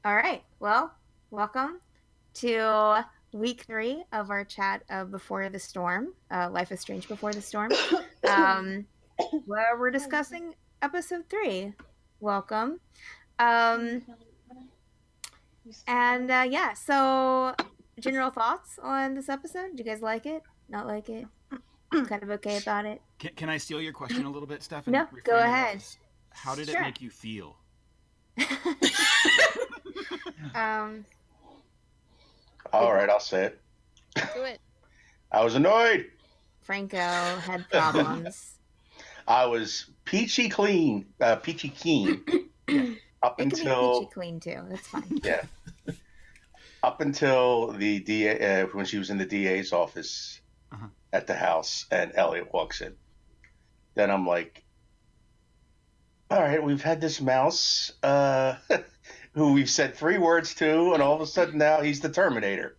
All right. Well, welcome to week 3 of our chat of Before the Storm, Life is Strange Before the Storm, um, where we're discussing episode 3. Welcome. Um, yeah, so general thoughts on this episode? Do you guys like it? Not like it? Kind of okay about it? Can I steal your question a little bit, Steph, and No, go reframe it ahead. as how did it Sure. make you feel? um, All right, I'll say it. Do it. I was annoyed. Franco had problems. I was peachy keen up It can be until peachy clean too. That's fine. yeah, up until the DA when she was in the DA's office Uh-huh. at the house and Elliot walks in. Then I'm like, all right, we've had this mouse who we've said 3 words to, and all of a sudden now he's the Terminator.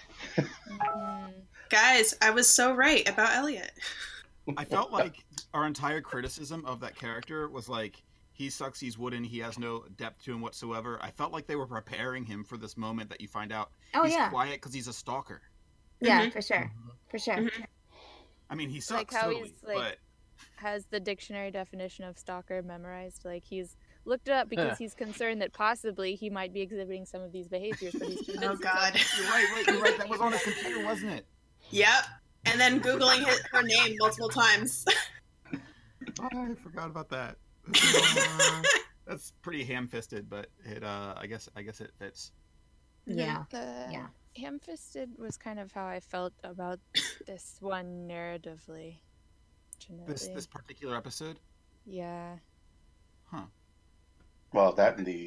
Guys, I was so right about Elliot. I felt like our entire criticism of that character was like, he sucks, he's wooden, he has no depth to him whatsoever. I felt like they were preparing him for this moment that you find out he's quiet because he's a stalker. Yeah, Mhm. for sure. For sure. Mhm. I mean, he sucks Like how totally, he's, like, has the dictionary definition of stalker memorized. Like he's looked it up because he's concerned that possibly he might be exhibiting some of these behaviors, but he's convinced Oh God. You're right. That was on his computer, wasn't it? Yep. And then Googling her name multiple times. Oh, I forgot about that. That's pretty ham-fisted, but it. I guess it fits. Yeah. The Yeah. ham-fisted was kind of how I felt about this one narratively. This particular episode. Yeah. Huh. Well, that and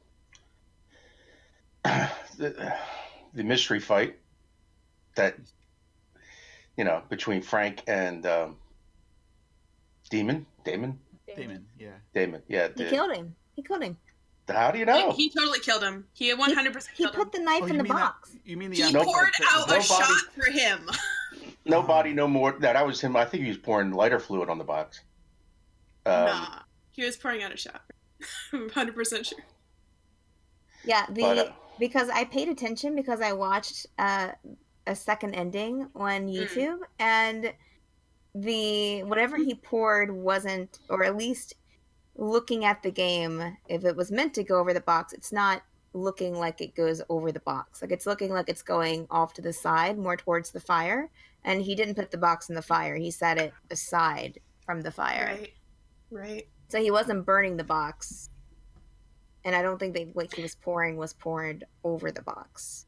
the mystery fight that between Frank and Damon, Yeah. yeah. He killed him. How do you know? He totally killed him. He 100% He killed him. put the knife in the box. You mean the He episode poured that- out a nobody- shot for him. Nobody no more. No, that was him. I think he was pouring lighter fluid on the box. Nah. He was pouring out a shot. I'm 100% sure. Yeah, But, because I paid attention because I watched a second ending on YouTube, and the whatever he poured wasn't, or at least looking at the game, if it was meant to go over the box, it's not looking like it goes over the box. Like it's looking like it's going off to the side, more towards the fire. And he didn't put the box in the fire. He set it aside from the fire. Right. So he wasn't burning the box. And I don't think what he was poured over the box.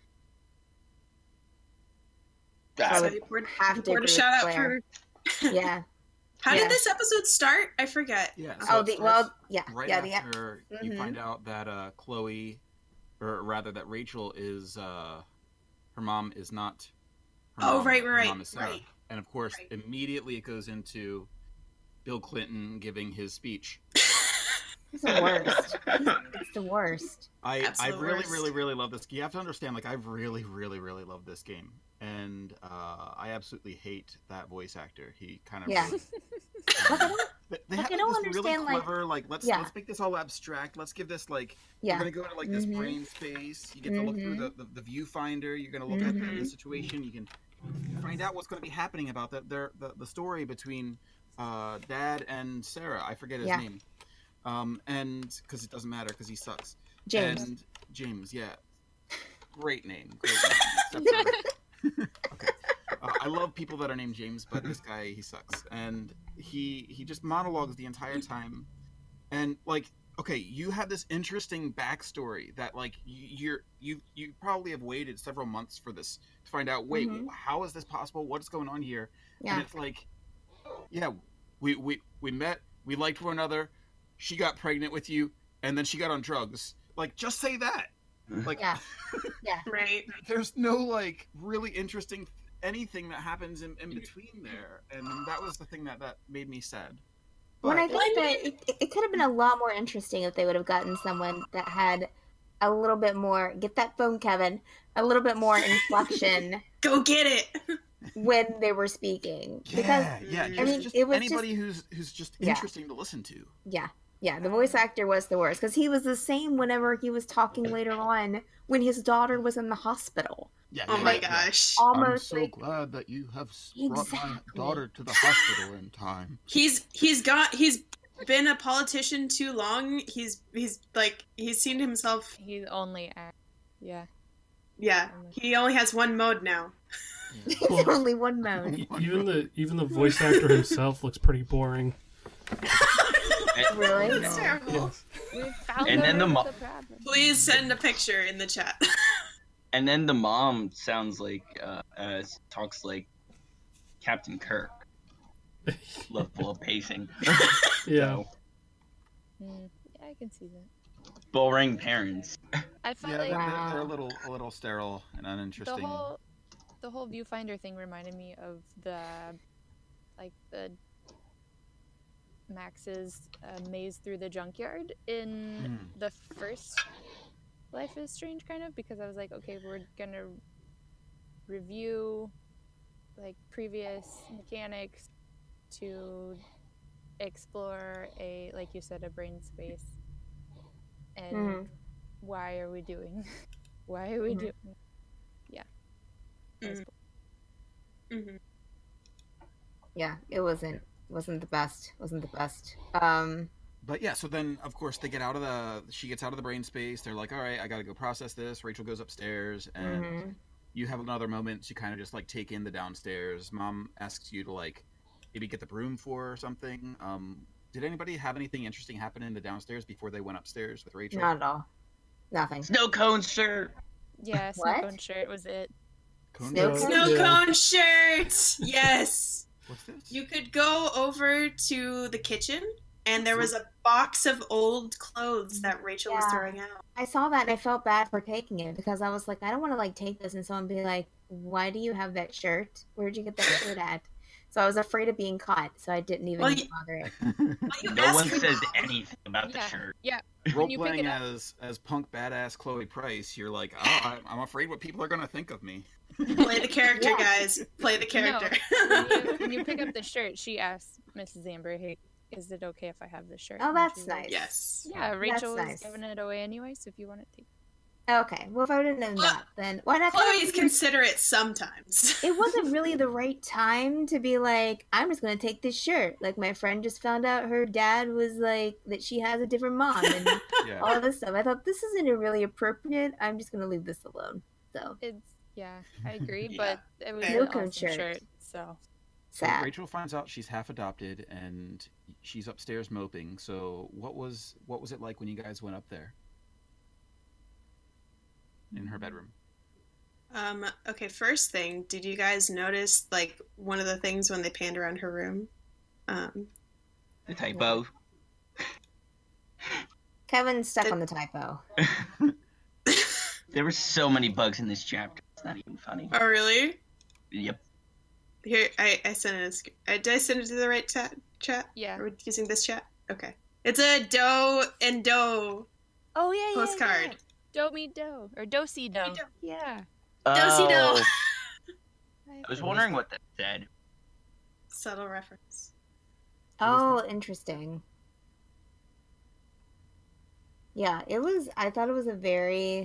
So would he poured have to a agree shout with out Claire. for... Yeah. How Yeah. did this episode start? I forget. Yeah. Oh, it the starts yeah, right yeah, after you Mhm. find out that Chloe, or rather that Rachel is her mom is not. Her Oh, mom. right, Her right, mom is Sarah. right. And of course, Right. immediately it goes into Bill Clinton giving his speech. It's the worst. It's the worst. I Absolute really, worst. really, really love this. You have to understand, like, I really, really, really love this game, and I absolutely hate that voice actor. He kind of Yeah. really, Like, I don't, they Like, have I don't this understand, really like- clever, like, let's Yeah. make this all abstract. Let's give this like yeah. we're gonna go into like this Mhm. brain space. You get to look through the viewfinder. You're gonna look at the situation. You can find out what's gonna be happening about the story between Dad and Sarah. I forget his Yeah. name. And because it doesn't matter because he sucks. James. And James, yeah. Great name. Except for- okay. I love people that are named James, but this guy, he sucks. And he just monologues the entire time. And like, okay, you have this interesting backstory that like you probably have waited several months for this to find out. Wait, how is this possible? What is going on here? Yeah. And it's like, yeah, we met, we liked one another. She got pregnant with you, and then she got on drugs. Like, just say that. Like, Yeah. Right. there's no like really interesting anything that happens in between there, and that was the thing that made me sad. When I But- think that it could have been a lot more interesting if they would have gotten someone that had a little bit more, get that phone, Kevin, a little bit more inflection Go get it. when they were speaking. Because, yeah, I just, mean, just it was anybody who's just Yeah. interesting to listen to. yeah, Yeah, the voice actor was the worst because he was the same whenever he was talking later on when his daughter was in the hospital. Yeah. Oh my gosh. Almost I'm so like glad that you have brought my Exactly. daughter to the hospital in time. He's been a politician too long. He's seen himself. He only act. Yeah. Yeah, he only has one mode now. there's only one mode. Even the voice actor himself looks pretty boring. Really? It's terrible. Yes. We found And then the problem. Please send a picture in the chat. And then the mom sounds like, talks like Captain Kirk. Loveful pacing. Yeah. So, Yeah, I can see that. boring parents. I felt Yeah, like they're a little sterile and uninteresting. the whole viewfinder thing reminded me of the Max's maze through the junkyard in the first Life is Strange, kind of, because I was like, okay, we're gonna review like previous mechanics to explore like you said, a brain space, and why are we doing doing Mm-hmm. Yeah, it wasn't the best. But yeah, so then of course she gets out of the brain space. They're like, all right, I gotta go process this. Rachel goes upstairs, and you have another moment to kind of just like take in the downstairs. Mom asks you to like maybe get the broom for her or something. Did anybody have anything interesting happen in the downstairs before they went upstairs with Rachel? Not at all. Nothing. Snow cone shirt. Yeah, What? snow cone shirt was it. Snow Snow Yeah. cone shirt. Yes. What's this? You could go over to the kitchen, and there was a box of old clothes that Rachel was Yeah. throwing out. I saw that and I felt bad for taking it because I was like, I don't want to like take this and someone be like, why do you have that shirt? Where'd you get that shirt at? So I was afraid of being caught, so I didn't even Well, bother it. Well, you No asked one her- says anything about the Yeah. shirt. Yeah. Role you pick playing it up- as punk badass Chloe Price, you're like, oh, I'm afraid what people are gonna think of me. Play the character, Yeah. guys. Play the character. When you pick up the shirt, she asks Mrs. Amber, "Hey, is it okay if I have this shirt?" Oh, And that's she's like, nice. Yes. Yeah, Rachel nice. is giving it away anyway, so if you want it, take it. Okay, well if I would have known that, then why not? Chloe's considerate sometimes. It wasn't really the right time to be like, I'm just gonna take this shirt. Like my friend just found out her dad was like that she has a different mom and Yeah. all this stuff. I thought this isn't really appropriate. I'm just gonna leave this alone. So Yeah, I agree, Yeah. but it was Snow an cone awesome shirt. shirt. So So sad. Rachel finds out she's half adopted and she's upstairs moping. So what was it like when you guys went up there? In her bedroom. Okay, first thing, did you guys notice like one of the things when they panned around her room? The typo. Kevin's stuck on the typo. There were so many bugs in this chapter. It's not even funny. Oh, really? Yep. Here, I sent it. Did I send it to the right chat? yeah. Are we using this chat? Okay. It's a doe and doe. Oh yeah, Postcard. Yeah. Doe meet doe or doe see doe. Doe. Yeah. Do-si-do. Oh, I was wondering what that said. Subtle reference. Oh, interesting. Yeah, I thought it was a very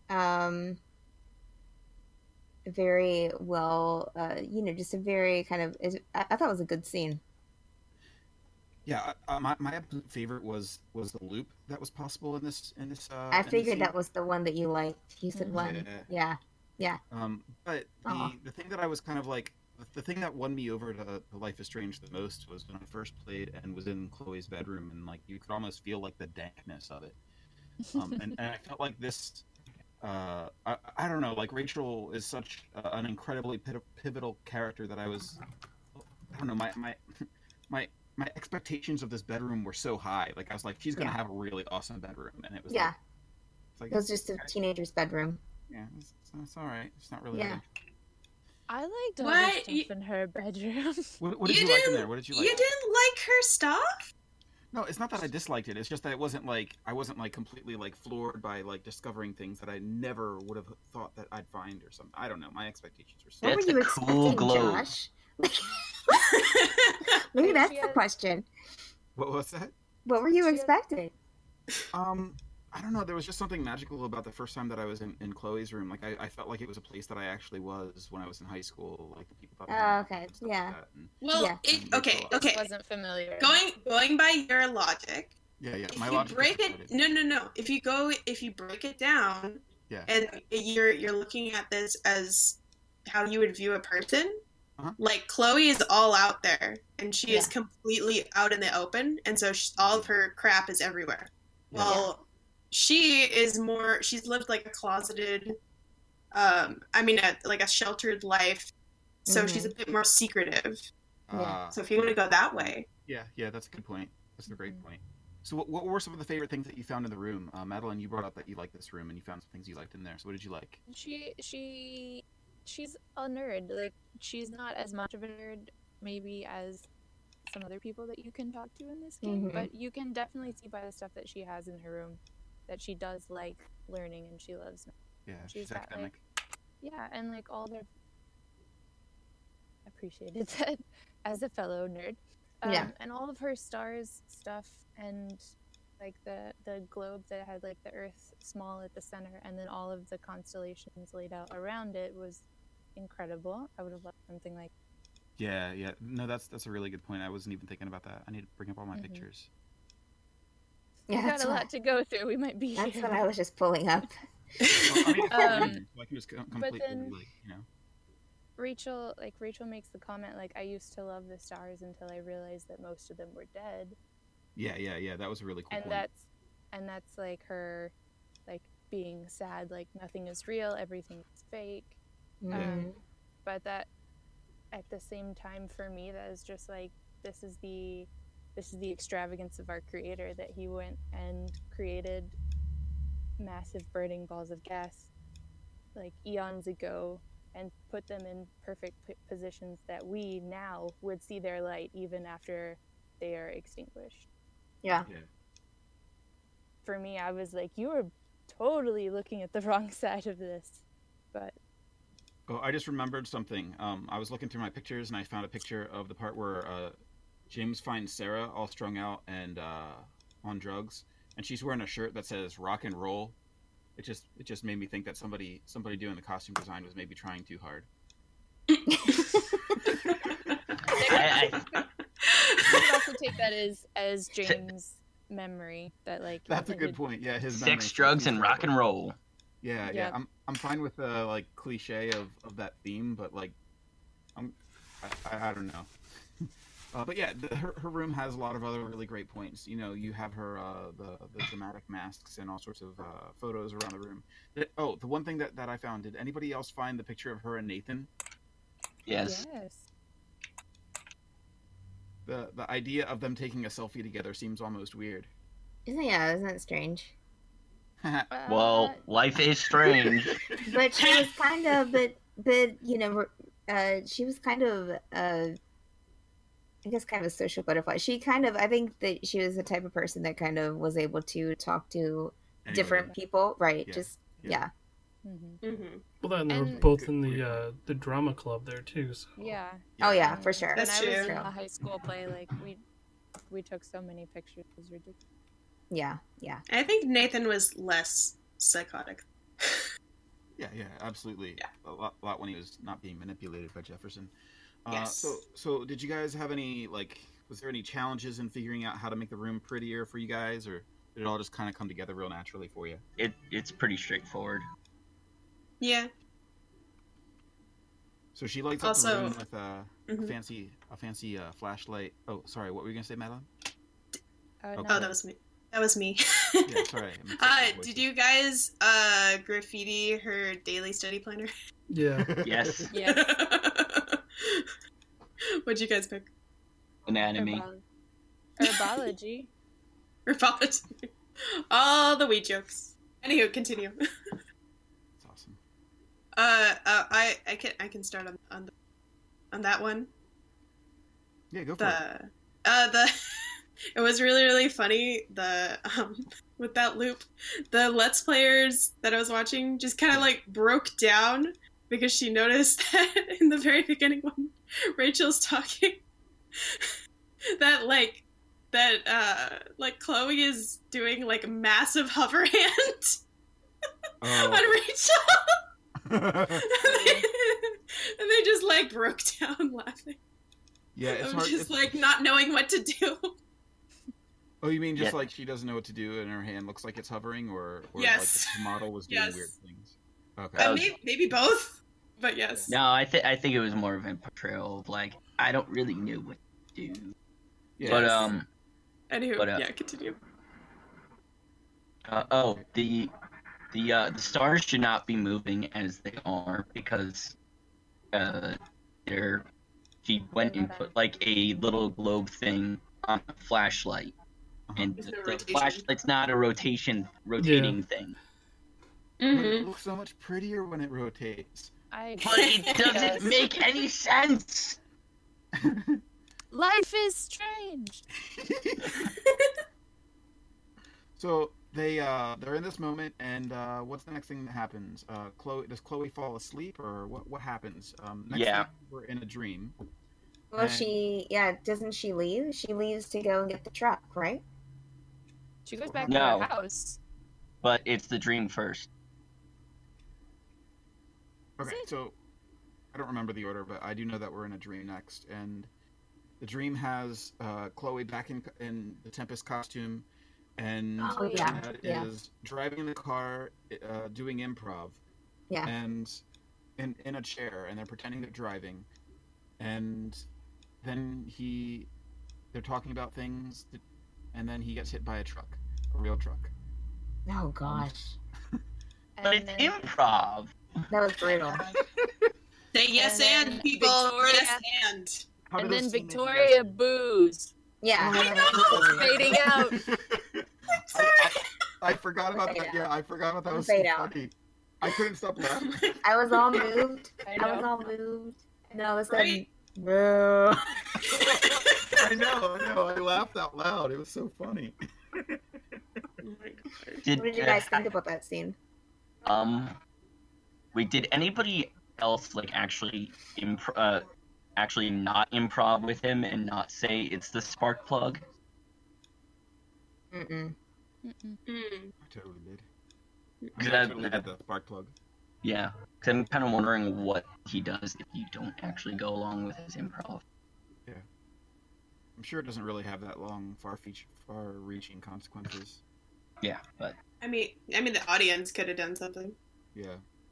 very well, just a very kind of. I thought it was a good scene. Yeah, my absolute favorite was the loop that was possible in this. I figured that was the one that you liked. You said Mhm. one. Yeah. But Aw. the thing that I was kind of like, the thing that won me over to Life is Strange the most was when I first played and was in Chloe's bedroom, and like you could almost feel like the dankness of it. And I felt like this. I don't know. Like Rachel is such an incredibly pivotal character that I don't know. My expectations of this bedroom were so high. Like I was like, she's gonna Yeah. have a really awesome bedroom, and it was Yeah. like, it's like It was just a teenager's bedroom. yeah, it's all right. It's not really. Yeah. I liked all What? the stuff in her bedroom. What did you like in there? What did you like? You didn't like her stuff? No, it's not that I disliked it. It's just that I wasn't like completely like floored by like discovering things that I never would have thought that I'd find or something. I don't know. My expectations were so. What That's were you a cool expecting, glow. Josh? Maybe that's She the has- question. What was that? What were you She- expecting? I don't know. There was just something magical about the first time that I was in Chloe's room. Like I felt like it was a place that I actually was when I was in high school. Like the people thought. Oh, okay. and stuff Yeah. Like that. And, Well, Yeah. okay. This wasn't familiar. Going by your logic, yeah. if My you logic. break is it, no. If you break it down, Yeah. and you're looking at this as how you would view a person. Uh-huh. Like Chloe is all out there, and she is Yeah. completely out in the open, and so all of her crap is everywhere. Yeah. Well, she is more. She's lived like a closeted, like a sheltered life, so she's a bit more secretive. So if you want to go that way, Yeah, that's a good point. That's a great point. So, what were some of the favorite things that you found in the room? Madeline, you brought up that you liked this room and you found some things you liked in there. So, what did you like? She's a nerd. Like, she's not as much of a nerd maybe as some other people that you can talk to in this game, Mhm. but you can definitely see by the stuff that she has in her room that she does like learning and she loves. Yeah, She's she's got, academic. Yeah, and like all their appreciated that as a fellow nerd. Yeah. And all of her stars stuff and like the globe that had like the Earth small at the center and then all of the constellations laid out around it was incredible. I would have loved something like Yeah. No, that's a really good point. I wasn't even thinking about that. I need to bring up all my Mhm. pictures. Yeah, we've got that's a what, lot to go through. We might be that's here. what I was just pulling up. Well, I mean, it's Um, so I can just completely then- like Rachel makes the comment like I used to love the stars until I realized that most of them were dead. Yeah. That was a really cool And point. that's like her like being sad, like nothing is real, everything is fake. Mhm. But that at the same time for me that is just like this is the extravagance of our creator that he went and created massive burning balls of gas like eons ago and put them in perfect positions that we now would see their light even after they are extinguished. Yeah. For me, I was like, you were totally looking at the wrong side of this. But Oh, I just remembered something. I was looking through my pictures and I found a picture of the part where James finds Sarah all strung out and on drugs, and she's wearing a shirt that says "rock and roll." It just made me think that somebody doing the costume design was maybe trying too hard. I, you could also take that as James' memory that like That's a good intended- point. Yeah, his sex, memory. drugs, and rock and roll. Yeah. Yep. I'm fine with the like cliche of that theme, but like, I don't know. But yeah, her room has a lot of other really great points. You know, you have her the dramatic masks and all sorts of photos around the room. The one thing that I found, did anybody else find the picture of her and Nathan? Yes. Yes. The idea of them taking a selfie together seems almost weird. Isn't it strange? Well, life is strange. But she was kind of, but you know, she was kind of, I guess, kind of a social butterfly. I think that she was the type of person that kind of was able to talk to different people, right? Yeah. Just Yeah. yeah. Mm-hmm. Well, then they were And- both in the drama club there too. So Yeah. Oh yeah, And for sure. That's when I was true. in the high school play, like we took so many pictures. It was ridiculous. Yeah. I think Nathan was less psychotic. Yeah, absolutely. Yeah. A lot when he was not being manipulated by Jefferson. Yes. So did you guys have any was there any challenges in figuring out how to make the room prettier for you guys, or did it all just kind of come together real naturally for you? It's pretty straightforward. Yeah. So she lights up the Also- room with a Mhm. fancy flashlight. Oh, sorry, what were you gonna say, Madeline? Oh, Okay. no. Oh, that was me. That was me. Yeah, sorry. I mixed up the voices. Did you guys graffiti her daily study planner? yeah, Yes. Yes. What'd you guys pick? Anatomy. Herbology. Herbology. All the weed jokes. Anywho, continue. That's awesome. I can start on that one. Yeah, go for it. The it was really funny with that loop. The Let's Players that I was watching just kind of like broke down because she noticed that in the very beginning when Rachel's talking that like that like Chloe is doing like a massive hover hand on Rachel. And they just like broke down laughing. Yeah, it's I'm hard. just like not knowing what to do. Oh, you mean just like she doesn't know what to do and her hand looks like it's hovering, or Yes. like the model was doing Yes. weird things? Okay. Maybe both, but yes. No, I think it was more of a portrayal of like I don't really know what to do. Yeah. But Anywho, yeah, continue. The stars should not be moving as they are because she went and put like a little globe thing on a flashlight, and Is it a the rotation? flashlight's not a rotating thing. It looks so much prettier when it rotates. But it doesn't make any sense. Life is strange. So they're in this moment, and what's the next thing that happens? Does Chloe fall asleep, or what happens? Next Yeah. thing, we're in a dream. Well, doesn't she leave? She leaves to go and get the truck, right? She goes back No. to her house. But it's the dream first. Okay, so I don't remember the order, but I do know that we're in a dream next, and the dream has Chloe back in the Tempest costume, and Dad is driving in the car, doing improv, and in a chair, and they're pretending they're driving, and then they're talking about things, and then he gets hit by a real truck. Oh gosh, But it's improv. that was brutal. Say yes and people. Yes and. And then Victoria boos. Yeah. Fading out. I forgot about that. Yeah, I forgot about that. It was Fade so out. funny. I couldn't stop laughing. I was all moved. I I was know. all moved. And all of a sudden, Right? bro. I know. I laughed out loud. It was so funny. What did you guys think about that scene? Wait, did anybody else like actually not improv with him and not say it's the spark plug? Mm-mm. I totally did. Cause I totally did the spark plug. Yeah, because I'm kind of wondering what he does if you don't actually go along with his improv. I'm sure it doesn't really have that long, far-reaching consequences. Yeah, but I mean, the audience could have done something. Yeah.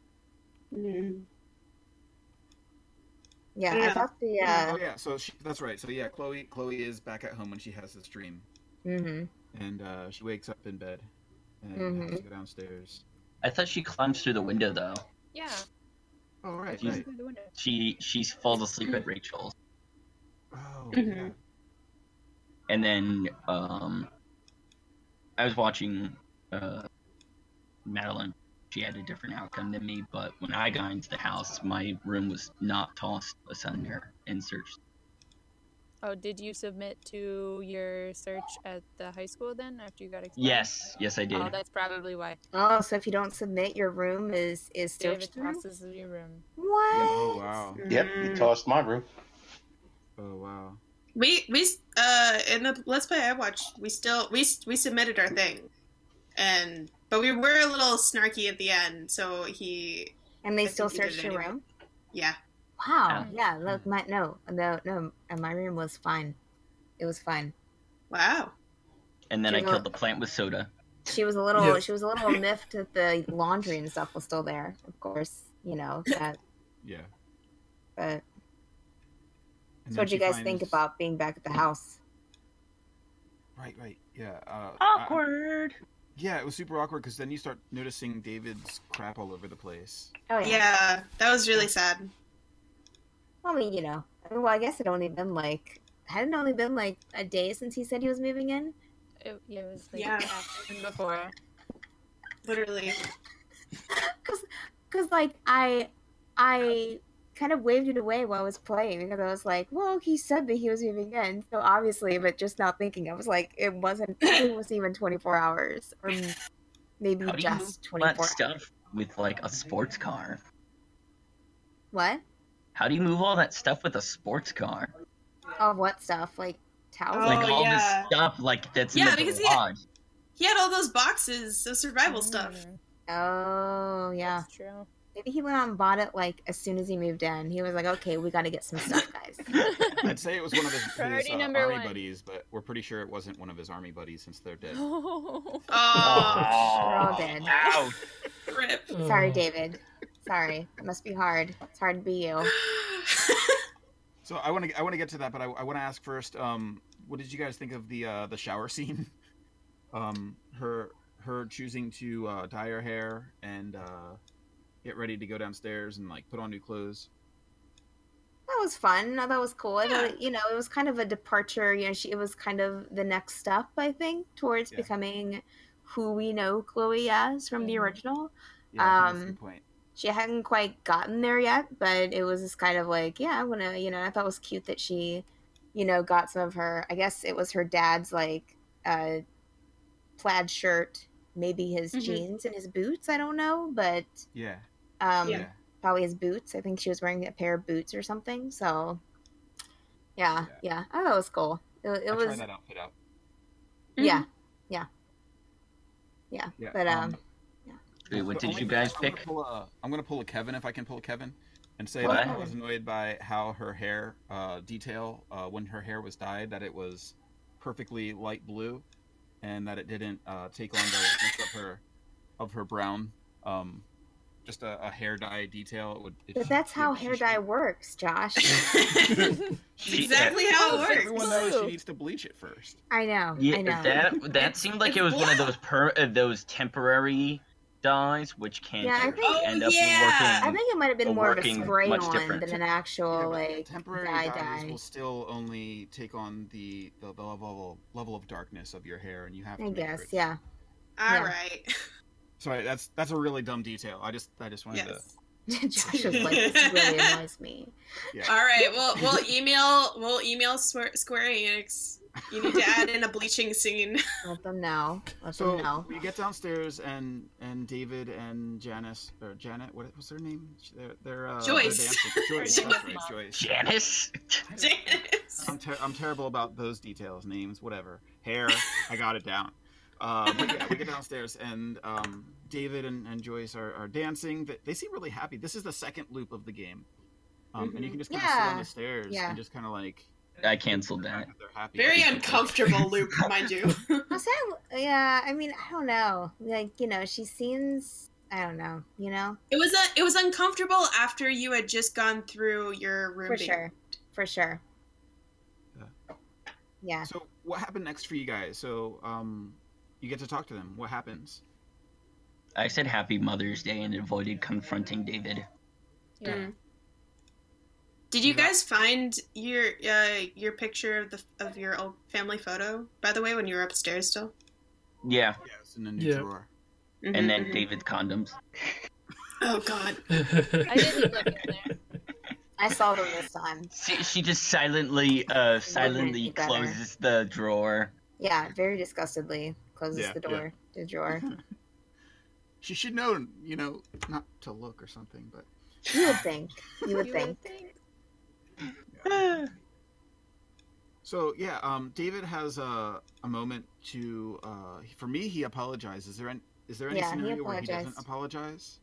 Yeah, Yeah. I thought Oh yeah. So that's right. So yeah, Chloe is back at home when she has this dream, Mm-hmm. and she wakes up in bed and has to go downstairs. I thought she climbs through the window though. Yeah. Oh right. She's- Right. Through the window. She falls asleep at Rachel's, Oh Mhm. yeah. and then I was watching Madeline. She had a different outcome than me, but when I got into the house, my room was not tossed asunder and searched. Oh, did you submit to your search at the high school then after you got expelled? Yes, I did. Oh, that's probably why. Oh, so if you don't submit, your room is David searched through? tosses your room. What? Oh wow. Yep, he tossed my room. Oh wow. We in the Let's Play I watched, we submitted our thing, but we were a little snarky at the end, so And they I still think he did searched it your anyway. room? yeah. Wow. Yeah, look, my room was fine. It was fine. Wow. And then I You're killed the plant with soda. She was a little Yeah. miffed that the laundry and stuff was still there. Of course, that. Yeah. But And so, then what do you she guys think finds- about being back at the house? Right. Yeah. Awkward. Yeah, it was super awkward because then you start noticing David's crap all over the place. Oh yeah. Yeah, that was really sad. I mean, well, I guess hadn't only been like a day since he said he was moving in. It was like Yeah. after and before. Literally. Cause like I kind of waved it away while I was playing because I was like, well, he said that he was moving in, so obviously, but just not thinking. I was like, it wasn't even 24 hours, or maybe How do you move just all that 24 hours. stuff with like a sports car? What? How do you move all that stuff with a sports car? Oh, what stuff? Like Towels. Oh, Like all yeah. this stuff, like that's Yeah, in the because garage. He had all those boxes of survival stuff. Oh, yeah. That's true. Maybe he went out and bought it like as soon as he moved in. He was like, "Okay, we got to get some stuff, guys." I'd say it was one of his Priority number army 1. buddies, but we're pretty sure it wasn't one of his army buddies since they're dead. Oh, We're all dead. Ouch. rip. Sorry, David. Sorry. It must be hard. It's hard to be you. So I want to get to that, but I want to ask first. What did you guys think of the shower scene? Her choosing to dye her hair and get ready to go downstairs and like put on new clothes. That was fun. That was cool. I thought, it was kind of a departure. It was kind of the next step, I think, towards becoming who we know Chloe as from the original. Yeah, I think that's a good point. She hadn't quite gotten there yet, but it was just kind of like, I want to, I thought it was cute that she, got some of her, I guess it was her dad's like plaid shirt, maybe his jeans and his boots. I don't know, but probably his boots. I think she was wearing a pair of boots or something. So yeah. I thought it was cool. It was try that outfit out. Yeah. But Wait, what did you guys pick? I'm gonna pull a Kevin if I can pull a Kevin, and say What? that I was annoyed by how her hair detail when her hair was dyed, that it was perfectly light blue, and that it didn't take on the look of her brown. Just a hair dye detail. But that's how hair dye works, Josh. Exactly how it works. Everyone knows she needs to bleach it first. I know. Yeah, I know. that seemed like it was one of those temporary dyes, which can end up working. I think it might have been more of a spray much on different. than an actual Temporary dye. dyes will still only take on the level of darkness of your hair, and you have to. I make guess, it. yeah. All right. Sorry, that's a really dumb detail. I just wanted to. Josh was like, this really annoys me. Yeah. All right. We'll email Square Enix. You need to add in a bleaching scene. Let them know. So we get downstairs and David and Janice, or Janet, what was her name? They're Joyce. They're dancing. Joyce. Janice. Janice. I'm terrible about those details, names, whatever. Hair, I got it down. But yeah, we get downstairs and David and Joyce are dancing. They seem really happy. This is the second loop of the game, and you can just kind of sit on the stairs and just kind of like. I canceled that. They're happy. Very uncomfortable loop, mind you. Yeah, I mean, I don't know. Like, she seems, I don't know, It was uncomfortable after you had just gone through your room. For sure. Yeah. So what happened next for you guys? So you get to talk to them. What happens? I said Happy Mother's Day and avoided confronting David. Yeah. Mm. Did you guys find your picture of your old family photo, by the way, when you were upstairs still? Yeah. Yeah, it's in a new drawer. And then David's condoms. Oh God. I didn't look in there. I saw them this time. She just silently closes the drawer. Yeah, very disgustedly closes the door. The drawer. She should know, not to look or something, but you would think. You would think. So yeah, David has a moment to. For me, he apologizes. Is there any scenario where he doesn't apologize?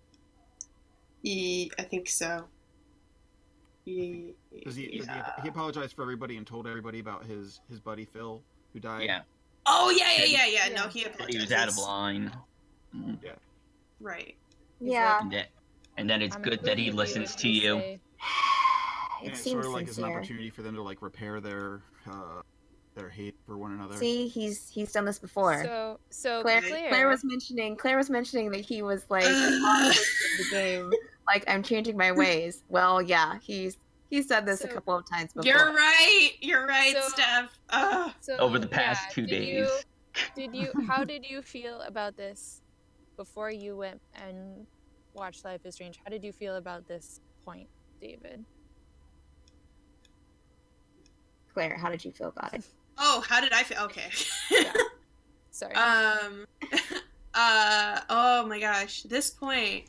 I think so. He apologized for everybody and told everybody about his buddy Phil who died? Yeah. Oh yeah. No, he apologized. He was out of line. Yeah. Right. Yeah. And then it's good that he listens to you. It seems seems sort of like sincere. it's an opportunity for them to like repair their hate for one another. See, he's done this before. So Claire was mentioning that he was like on the game, like I'm changing my ways. Well, yeah, he's said this a couple of times before. You're right, Steph. Over the past 2 days. How did you feel about this before you went and watched Life is Strange? How did you feel about this point, David? Claire, how did you feel about it? Oh, how did I feel? Okay. Yeah. Sorry. Oh my gosh, this point.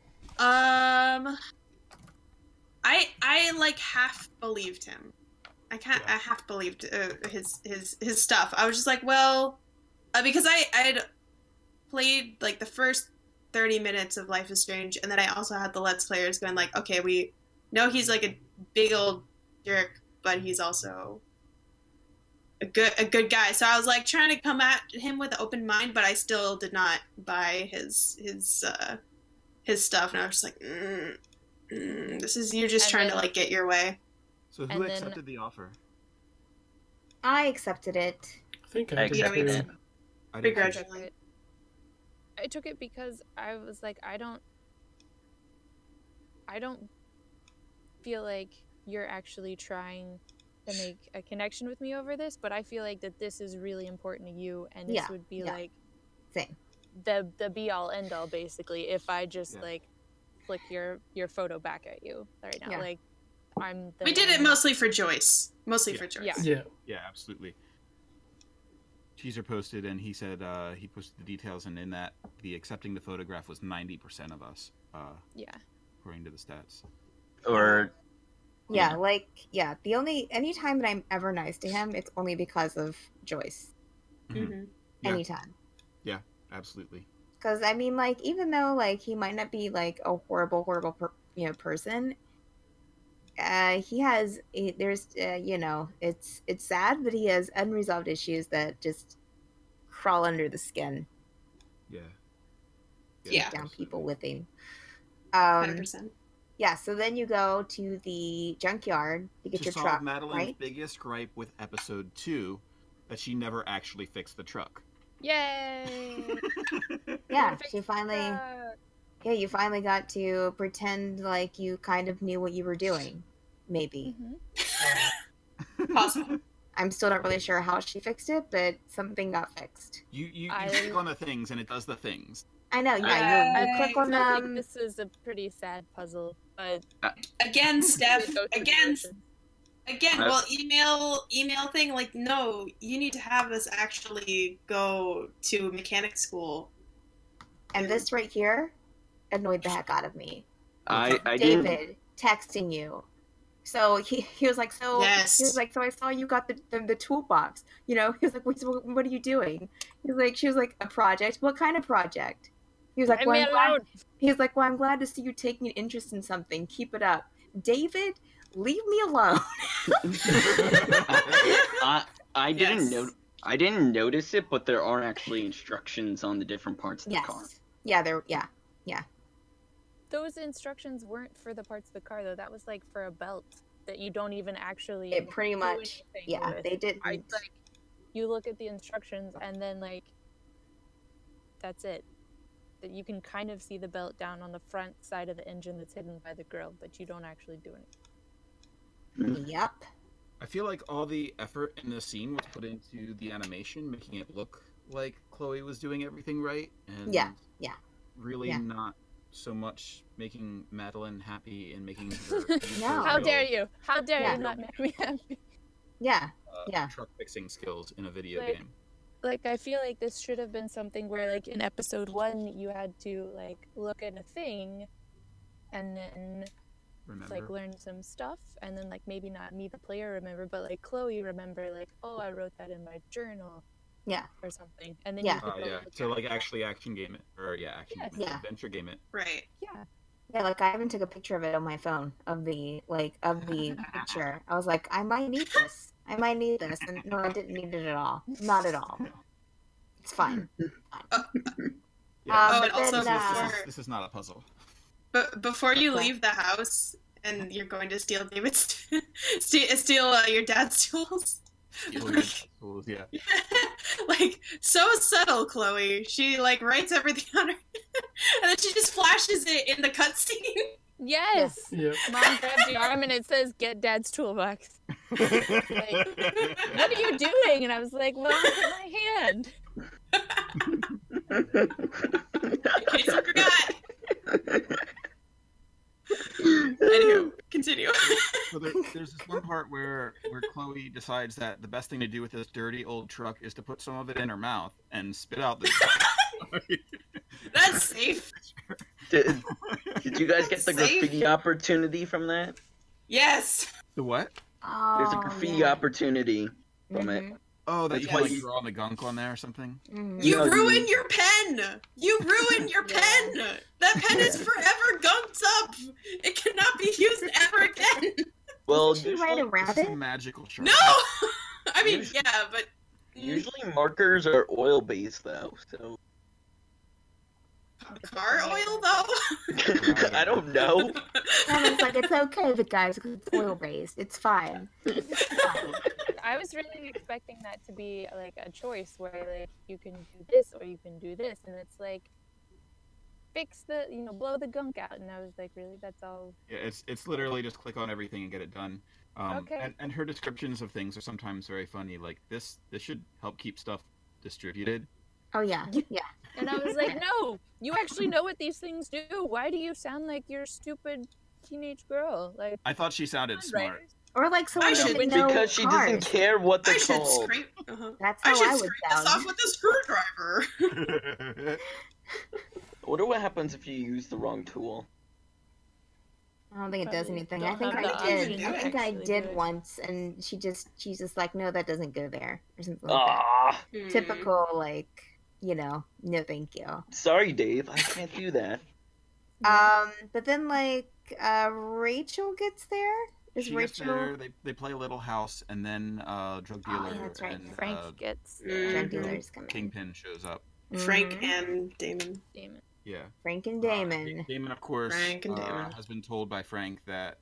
I like half believed him. I half believed his stuff. I was just like, well, because I had played like the first 30 minutes of Life is Strange, and then I also had the Let's Players going like, okay, we know he's like a big old jerk, but he's also a good guy. So I was like trying to come at him with an open mind, but I still did not buy his stuff, and I was just like, this is you just trying to like get your way. So who accepted the offer? I accepted it. I think I accepted it. Begrudgingly. I took it because I was like, I don't feel like you're actually trying to make a connection with me over this, but I feel like that this is really important to you, and this would be like same. The be all end all basically if I just like flick your photo back at you right now. Like we did it mostly for Joyce. For Joyce. Yeah, absolutely. Teaser posted, and he said he posted the details, and in that the accepting the photograph was 90% of us. According to the stats. Or the only anytime that I'm ever nice to him, it's only because of Joyce. Mm-hmm. Anytime. Yeah, absolutely. Because I mean, like, even though like he might not be like a horrible person, he has it's sad, but he has unresolved issues that just crawl under the skin. Yeah. Down people with him. 100%. Yeah, so then you go to the junkyard to get your truck, Madeline's right? biggest gripe with episode 2, that she never actually fixed the truck. Yay! Yeah, she finally... Yeah, you finally got to pretend like you kind of knew what you were doing. Maybe. Mm-hmm. Possible. I'm still not really sure how she fixed it, but something got fixed. You click on the things, and it does the things. I know, yeah. You click on them. This is a pretty sad puzzle, but again, Steph. Again. Well, email thing. Like, no, you need to have us actually go to mechanic school. And this right here annoyed the heck out of me. I David texting you. So he was like, yes. He was like, so I saw you got the toolbox. You know, he was like, what are you doing? She was like, a project. What kind of project? He was like, I'm glad to see you taking an interest in something. Keep it up. David, leave me alone. I didn't notice it, but there are actually instructions on the different parts of the car. Yeah. Those instructions weren't for the parts of the car, though. That was like for a belt that you don't even actually. It pretty much, with. They did. You look at the instructions, and then like, that's it. That you can kind of see the belt down on the front side of the engine that's hidden by the grill, but you don't actually do anything. Yep. I feel like all the effort in the scene was put into the animation, making it look like Chloe was doing everything right, and really not so much making Madeline happy and making her. No. How dare you? How dare you not make me happy? Yeah. Truck fixing skills in a video game. Like, I feel like this should have been something where, like, in episode 1, you had to, like, look at a thing and then, like, learn some stuff. And then, like, maybe not me, the player, remember, but, like, Chloe remember, like, oh, I wrote that in my journal. Yeah. Or something. And then So, like, actually action game it. Or, adventure game it. Right. Yeah. Yeah, like, I even took a picture of it on my phone, of the picture. I was like, I might need this. And no, I didn't need it at all. Not at all. It's fine. And also, this is not a puzzle. But before you leave the house and you're going to steal David's, steal your dad's tools. Yeah. Like, so subtle, Chloe. She, like, writes everything on her, and then she just flashes it in the cutscene. Yes! Yep. Mom grabs your arm and it says, get Dad's toolbox. Like, what are you doing? And I was like, well, look at my hand. In case you forgot. Anywho, continue. So there's this one part where Chloe decides that the best thing to do with this dirty old truck is to put some of it in her mouth and spit out the That's safe. Did you guys get the graffiti opportunity from that? Yes. The what? Oh, There's a graffiti yeah. opportunity from it. Mhm. Oh, that But you can like yes. draw on the gunk on there or something. Mhm. You No, ruined your pen! You ruined your Yeah. pen! That pen is forever gunked up! It cannot be used ever again! Well, Didn't she write a usually, This is rabbit? some magical shark. No! I mean, Usually- yeah, but. usually markers are oil based though, so Car oil, though? I don't know. Kevin's like, it's okay, but guys, because it's oil based. It's fine. It's fine. I was really expecting that to be like a choice where like you can do this or you can do this, and it's like fix the blow the gunk out, and I was like, really, that's all? Yeah, it's literally just click on everything and get it done. Okay. And her descriptions of things are sometimes very funny. Like this should help keep stuff distributed. Oh, yeah. Yeah. And I was like, no, you actually know what these things do. Why do you sound like you're a stupid teenage girl? Like, I thought she sounded smart. writers. Or like someone I doesn't should- know Because she cars. doesn't care what I they're should called. scrape. That's I how should I would scrape this off sound. with a screwdriver. I wonder what happens if you use the wrong tool. I don't think it does Probably anything. don't I think have I the did. option I to think I actually did do it. once, and she's just like, no, that doesn't go there, or something like that. Ah, Typical, like, no, thank you. sorry, Dave. I can't do that. But then like, Rachel gets there. Is She gets Rachel? there, they play a little house, and then drug Oh, dealer yeah, that's right. and Frank gets Drug Mhm. dealers come in. Kingpin shows up. Frank Mhm. and Damon. Damon. Yeah. Frank and Damon. Damon, of course, Frank and Damon. has been told by Frank that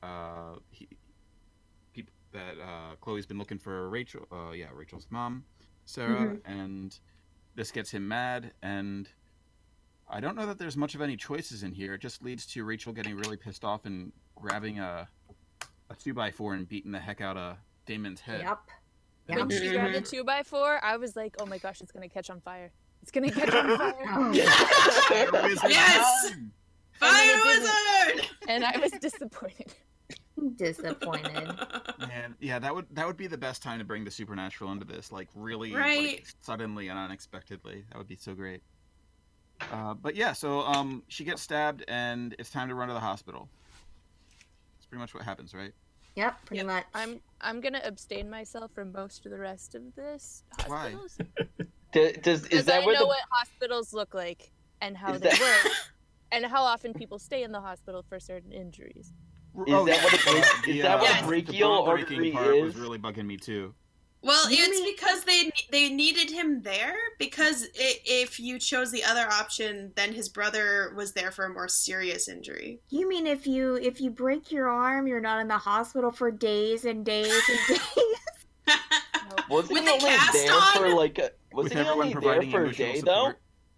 Chloe's been looking for Rachel. Rachel's mom, Sarah, and this gets him mad. And I don't know that there's much of any choices in here. It just leads to Rachel getting really pissed off and grabbing a 2x4 and beating the heck out of Damon's head. Yep. When Yep. she grabbed the 2x4, I was like, oh my gosh, it's gonna catch on fire. It's gonna catch on fire. Oh, Yes! Fire wizard! And I was disappointed. disappointed. Man, yeah, that would be the best time to bring the supernatural into this, like really, Right. like, suddenly and unexpectedly. That would be so great. But yeah, so she gets stabbed, and it's time to run to the hospital. That's pretty much what happens, right? Yep, pretty Yep. much. I'm gonna abstain myself from most of the rest of this Why? hospitals. Is Because that I where know the what hospitals look like and how Is they that- work, and how often people stay in the hospital for certain injuries. Is that what a- is that what a brachial the bone breaking artery part was is? really bugging me too. Well, You it's mean- because they needed him there because if you chose the other option, then his brother was there for a more serious injury. You mean if you break your arm, you're not in the hospital for days and days and days? Wasn't With he the only cast there on? for like a? With Wasn't he everyone only there providing for a emotional day support.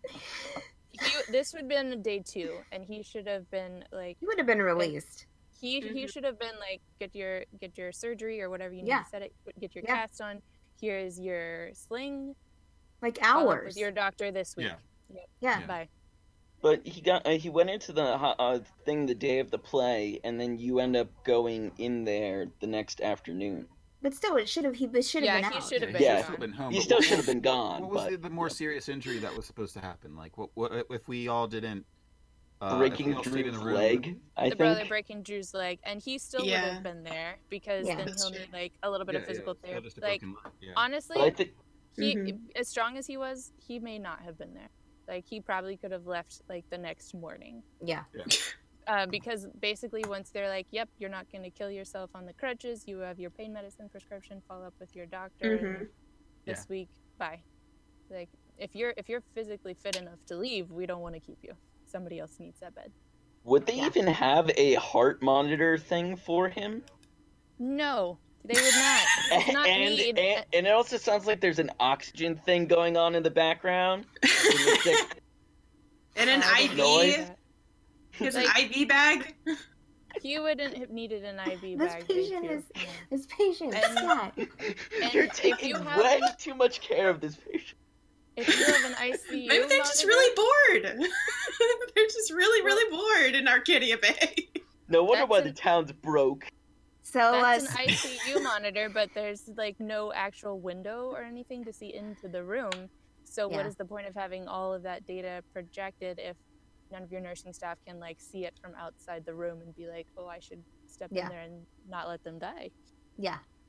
This would have been day 2, and he should have been like You would have been released. he Mhm. should have been like get your surgery or whatever you need Yeah. to set it. Get your Yeah. cast on. Here's your sling. Like Follow up hours. with your doctor this week. Yeah. Yeah. Yeah. Bye. But he went into the thing the day of the play, and then you end up going in there the next afternoon. But still, it should have Yeah, been he out. should have he been Yeah. should have been home. He but still what- should have been gone. What was but the more serious injury that was supposed to happen? Like, what if we all didn't breaking if we all stayed in Drew's the room? leg, I The brother think. breaking Drew's leg, and he still would Yeah. have been there because Yeah. then That's he'll true. need like a little bit of physical still therapy. just a Like broken leg, yeah. honestly, But I think he Mhm. as strong as he was, he may not have been there. Like he probably could have left like the next morning. Yeah. Because basically once they're like, yep, you're not going to kill yourself on the crutches, you have your pain medicine prescription, follow up with your doctor and this week, bye. Like if you're physically fit enough to leave, we don't want to keep you. Somebody else needs that bed. would they Yeah. even have a heart monitor thing for him? No, they would not. It's not and, need. and it also sounds like there's an oxygen thing going on in the background. It's like- And an I IV. don't Noise. know. He has an Like- IV bag. He wouldn't have needed an IV This bag. patient too. is this patient. And- Yeah. You're if taking you have way an- too much care of this patient. If you have an ICU, Maybe they're just monitor- really bored. They're just really bored in Arcadia Bay. No wonder That's why an- the town's broke. So That's an ICU monitor, but there's like no actual window or anything to see into the room. So Yeah. what is the point of having all of that data projected if none of your nursing staff can like see it from outside the room and be like, oh, I should step Yeah. in there and not let them die? yeah.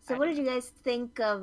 So what did you guys think of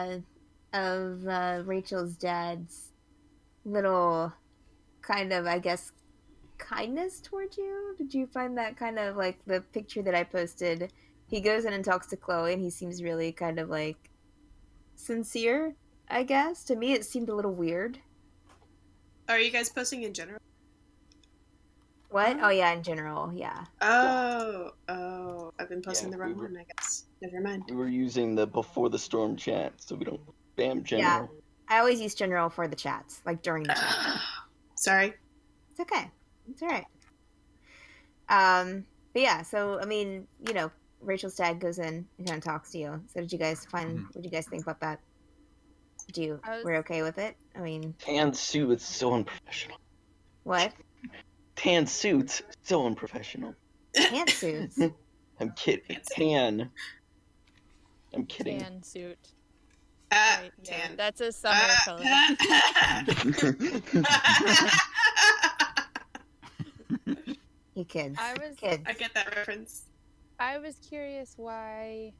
Rachel's dad's little kind of, I guess, kindness towards you? Did you find that kind of like the picture that I posted? He goes in and talks to Chloe, and he seems really kind of like sincere, I guess. To me, it seemed a little weird. Are you guys posting in general? What? Oh yeah, in general, yeah. Oh, I've been posting Yeah, the wrong we were- one, I guess. Never mind. We were using the before the storm chat, so we don't spam general. I always use general for the chats, like during the chat. Sorry. It's okay. It's alright. But yeah, so I mean, you know, Rachel's dad goes in and kind of talks to you. So did you guys find? What did you guys think about that? We're okay with it? I mean, Tan suit is so unprofessional. what? Tan suits so unprofessional. Pantsuits. I'm kidding. Tan. I'm kidding. Tan suit. Right, Yeah, tan. that's a summer color. You kids. I was Kids. I get that reference. I was curious why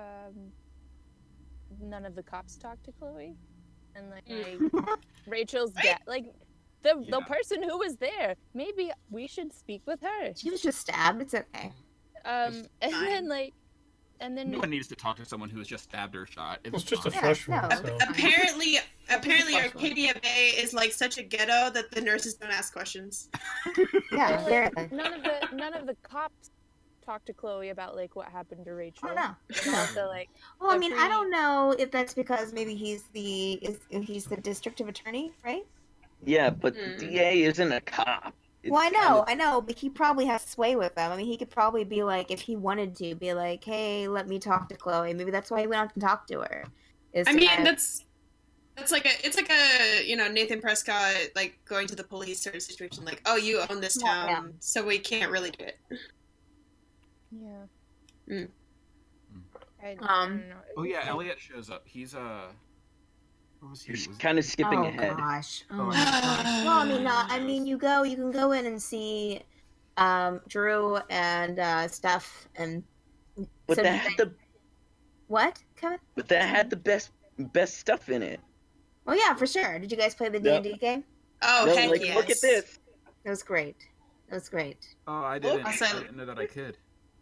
none of the cops talked to Chloe, and like Rachel's dad, like the person who was there. Maybe we should speak with her. She was just stabbed. It's okay. And fine. then No one needs to talk to someone who was just stabbed or shot. Well, it's just a fine. fresh no. one. So. Apparently Question. Arcadia Bay is like such a ghetto that the nurses don't ask questions. Yeah, Well, apparently. none of the cops talked to Chloe about like what happened to Rachel. Oh no. And also, like, Well, I the mean, I don't know if that's because maybe he's the district of attorney, right? Yeah, but the Hmm. DA isn't a cop. It's Well, kinda- I know, but he probably has sway with them. I mean, he could probably be like, if he wanted to, be like, "Hey, let me talk to Chloe." Maybe that's why he went out and talked to her. Is I to mean, kind of- it's like a Nathan Prescott like going to the police sort of situation, like, oh, you own this Yeah, town, so we can't really do it. yeah. Mm. I Um, don't know. Oh yeah, Elliot shows up. He's what was he? You're Was kind of skipping oh ahead. gosh. Oh Oh, my gosh. Well, I mean, you can go in and see Drew and Steph and But some- that had the Kevin? best stuff in it. Oh yeah, for sure. Did you guys play the Yep. D&D game? Oh, No, heck like, yes. look at this. It was great. It was great. Oh, I didn't. Also- I didn't know that I could.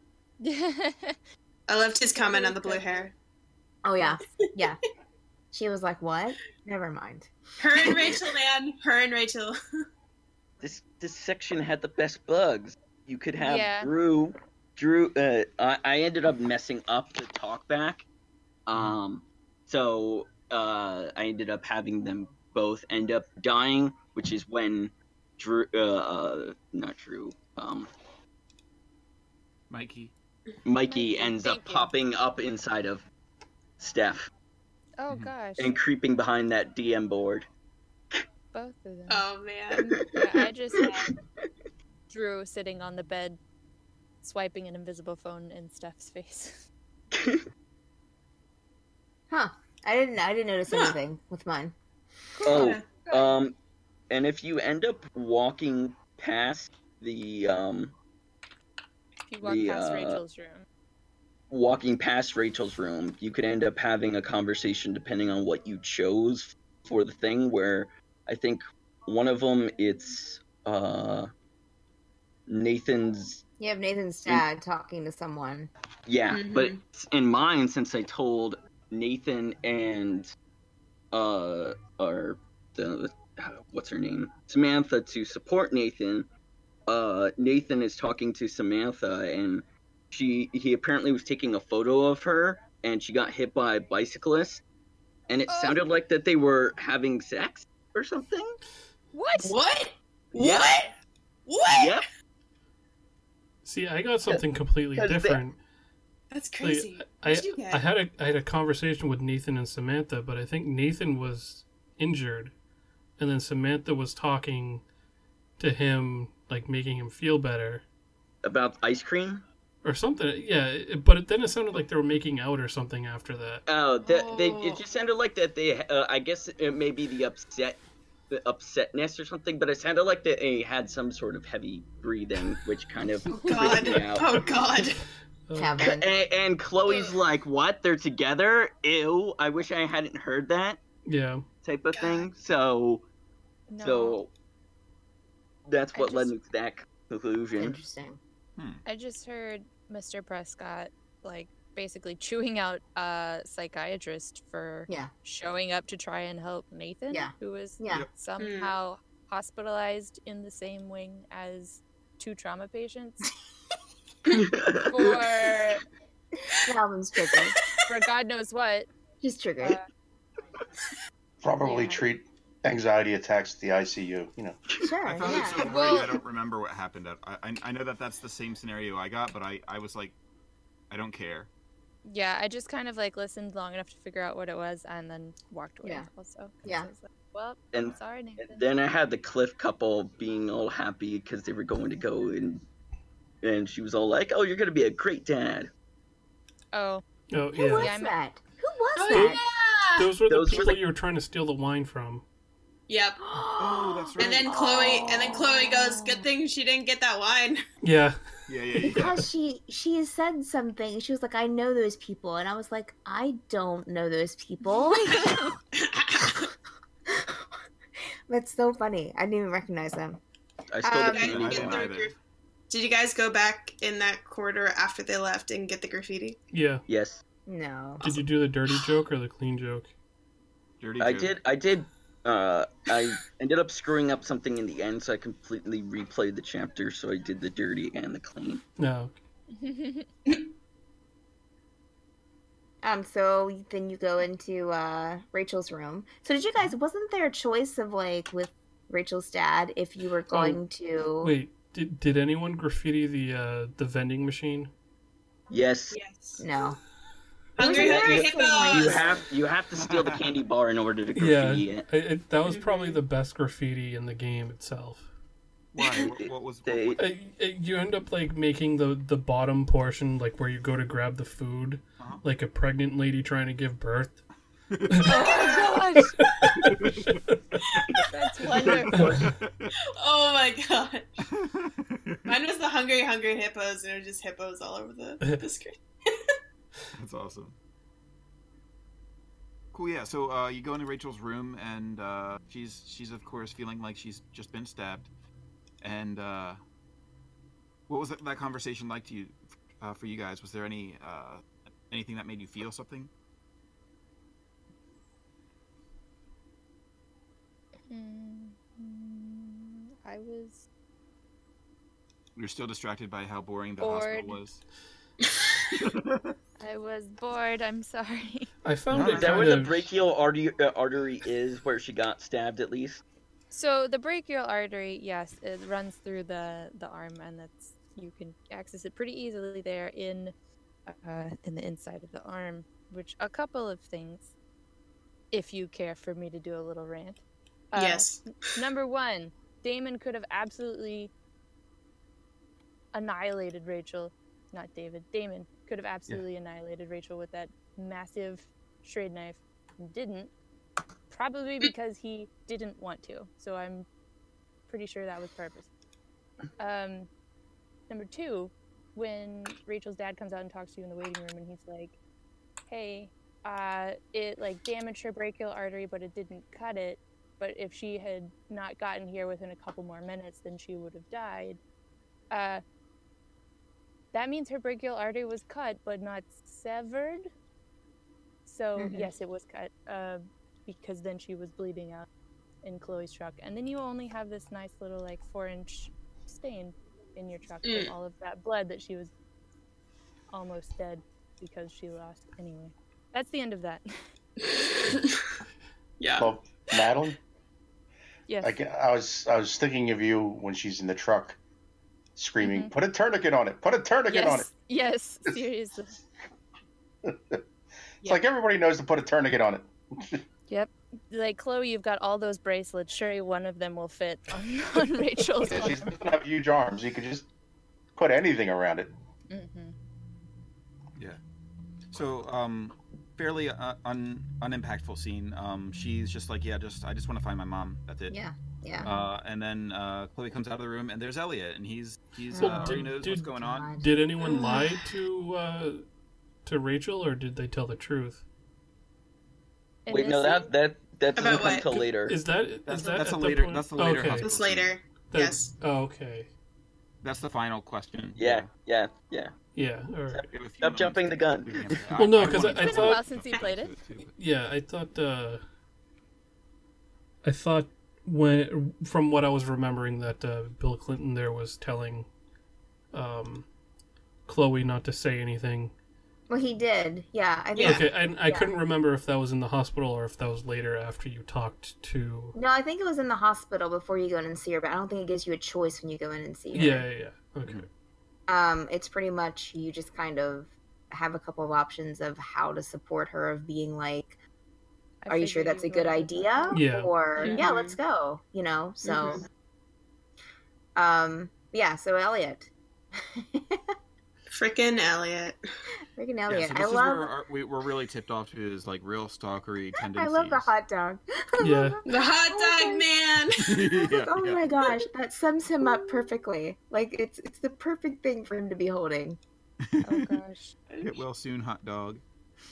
I loved his comment on the blue hair. Oh yeah, yeah. She was like, "What? Never mind." Her and Rachel, man. Her and Rachel. This section had the best bugs. You could have Yeah. Drew. I ended up messing up the talkback. So I ended up having them both end up dying, which is when Drew, not Drew, Mikey. Mikey ends up Thank you. popping up inside of Steph Oh Mhm. gosh, and creeping behind that DM board. both of them. Oh man. Yeah, I just had Drew sitting on the bed, swiping an invisible phone in Steph's face. Huh? I didn't notice Huh. anything with mine. Oh, and if you end up walking past the If you walk The, past Rachel's room. room, you could end up having a conversation depending on what you chose for the thing, where I think one of them it's Nathan's. You have Nathan's dad talking to someone. Yeah, Mhm. but in mine, since I told Nathan and or the what's her name, Samantha, to support Nathan, Nathan is talking to Samantha, and he apparently was taking a photo of her, and she got hit by a bicyclist, and it Oh. sounded like that they were having sex or something. What? What? Yeah. What? What? Yep. See, I got something completely 'Cause they- different. That's Like, crazy. I What'd you get? I had a conversation with Nathan and Samantha, but I think Nathan was injured, and then Samantha was talking to him, like making him feel better About ice cream. or something. Yeah, but then it sounded like they were making out or something after that. Oh, they Oh. it just sounded like that they. I guess it may be the upsetness or something, but it sounded like that they had some sort of heavy breathing, which kind of God. freaked me out. Oh God. Kevin. And Chloe's like, what? They're together? Ew. I wish I hadn't heard that Yeah. type of thing. So that's what led me to that conclusion. Interesting. I just heard Mr. Prescott like basically chewing out a psychiatrist for showing up to try and help Nathan, who was somehow hospitalized in the same wing as 2 trauma patients for Calvin's triggered. For God knows what. He's triggered. Probably treat anxiety attacks at the ICU, you know. Sure. I found it so boring. I don't remember what happened. I know that that's the same scenario I got, but I was like, I don't care. Yeah, I just kind of like listened long enough to figure out what it was and then walked away. Also, I was like, well, sorry, Nathan. Then I had the Cliff couple being all happy because they were going to go and she was all like, "Oh, you're gonna be a great dad." Oh yeah. Who was that? Who was that? Yeah. Those were the people you were trying to steal the wine from. Yep. Oh, that's right. And then Chloe goes, "Good thing she didn't get that wine." Yeah. Yeah. Because she said something. She was like, "I know those people," and I was like, "I don't know those people." That's so funny. I didn't even recognize them. I stole the candy. Did you guys go back in that corridor after they left and get the graffiti? Yeah. Yes. No. Did you do the dirty joke or the clean joke? Dirty joke. I did. I ended up screwing up something in the end, so I completely replayed the chapter. So I did the dirty and the clean. No. So then you go into Rachel's room. So did you guys? Wasn't there a choice of like with Rachel's dad if you were going to? Wait. Did anyone graffiti the vending machine? Yes. No. Hungry hippos. You have to steal the candy bar in order to graffiti it. That was probably the best graffiti in the game itself. Why? What was? You end up like making the bottom portion like where you go to grab the food, like a pregnant lady trying to give birth. Oh gosh! That's wonderful. Oh my god! Mine was the hungry hippos, and it was just hippos all over the screen. That's awesome. Cool, yeah. So you go into Rachel's room, and she's of course feeling like she's just been stabbed. And what was that conversation like to you, for you guys? Was there anything that made you feel something? I was. You're still distracted by how boring the hospital was. I was bored. I'm sorry. I found Is that where the brachial artery is, where she got stabbed, at least? So the brachial artery, yes, it runs through the arm, and you can access it pretty easily there in the inside of the arm. Which a couple of things, if you care for me to do a little rant. Yes. Number one, Damon could have absolutely annihilated Rachel. Not David. Damon could have absolutely annihilated Rachel with that massive straight knife. Didn't. Probably because he didn't want to. So I'm pretty sure that was purpose. Number two, when Rachel's dad comes out and talks to you in the waiting room and he's like, hey, it like damaged her brachial artery, but it didn't cut it. But if she had not gotten here within a couple more minutes, then she would have died. That means her brachial artery was cut, but not severed. So, yes, it was cut, because then she was bleeding out in Chloe's truck. And then you only have this nice little, 4-inch stain in your truck from all of that blood that she was almost dead because she lost anyway. That's the end of that. Yeah. Well, Madeline? Yes. I was thinking of you when she's in the truck screaming, put a tourniquet on it, put a tourniquet on it. Yes, seriously. It's like everybody knows to put a tourniquet on it. Yep. Like, Chloe, you've got all those bracelets. Surely one of them will fit on Rachel's arm. She doesn't have huge arms. You could just put anything around it. Mm-hmm. Yeah. So, fairly unimpactful scene. She's just like, I just want to find my mom. That's it. Yeah. Yeah. And then Chloe comes out of the room, and there's Elliot, and he's Well, already knows what's going on. God. Did anyone lie to Rachel, or did they tell the truth? In Wait, this no, scene? that About doesn't come what? till later. Is that That's at a the later. point? That's the later. Okay. hospital It's scene. later. That- Yes. Oh, okay. That's the final question. Yeah. Yeah. Or, Give a few Stop jumping the gun. moments to answer that. Well, no, 'cause wanted I to It's been a while thought- since you played it. yeah, I thought when from what I was remembering that Bill Clinton there was telling Chloe not to say anything. Well, he did. Yeah, I think. Yeah. Okay, and I Yeah. couldn't remember if that was in the hospital or if that was later after you talked to. No, I think it was in the hospital before you go in and see her, but I don't think it gives you a choice when you go in and see her. Yeah. Okay. It's pretty much you just kind of have a couple of options of how to support her, of being like, I are you sure figured that's a you'd good go with idea? Yeah. Or yeah, Mhm. let's go. You know. So, Mhm. yeah. So Elliot, Frickin' Elliot. freaking Yeah, Elliot. so I this is love. where we're really tipped off to his like real stalkery I tendencies. love the hot dog. I Yeah. love The hot dog man. Yeah, oh yeah. my gosh, that sums him up perfectly. Like it's the perfect thing for him to be holding. Oh gosh. Get well soon, hot dog.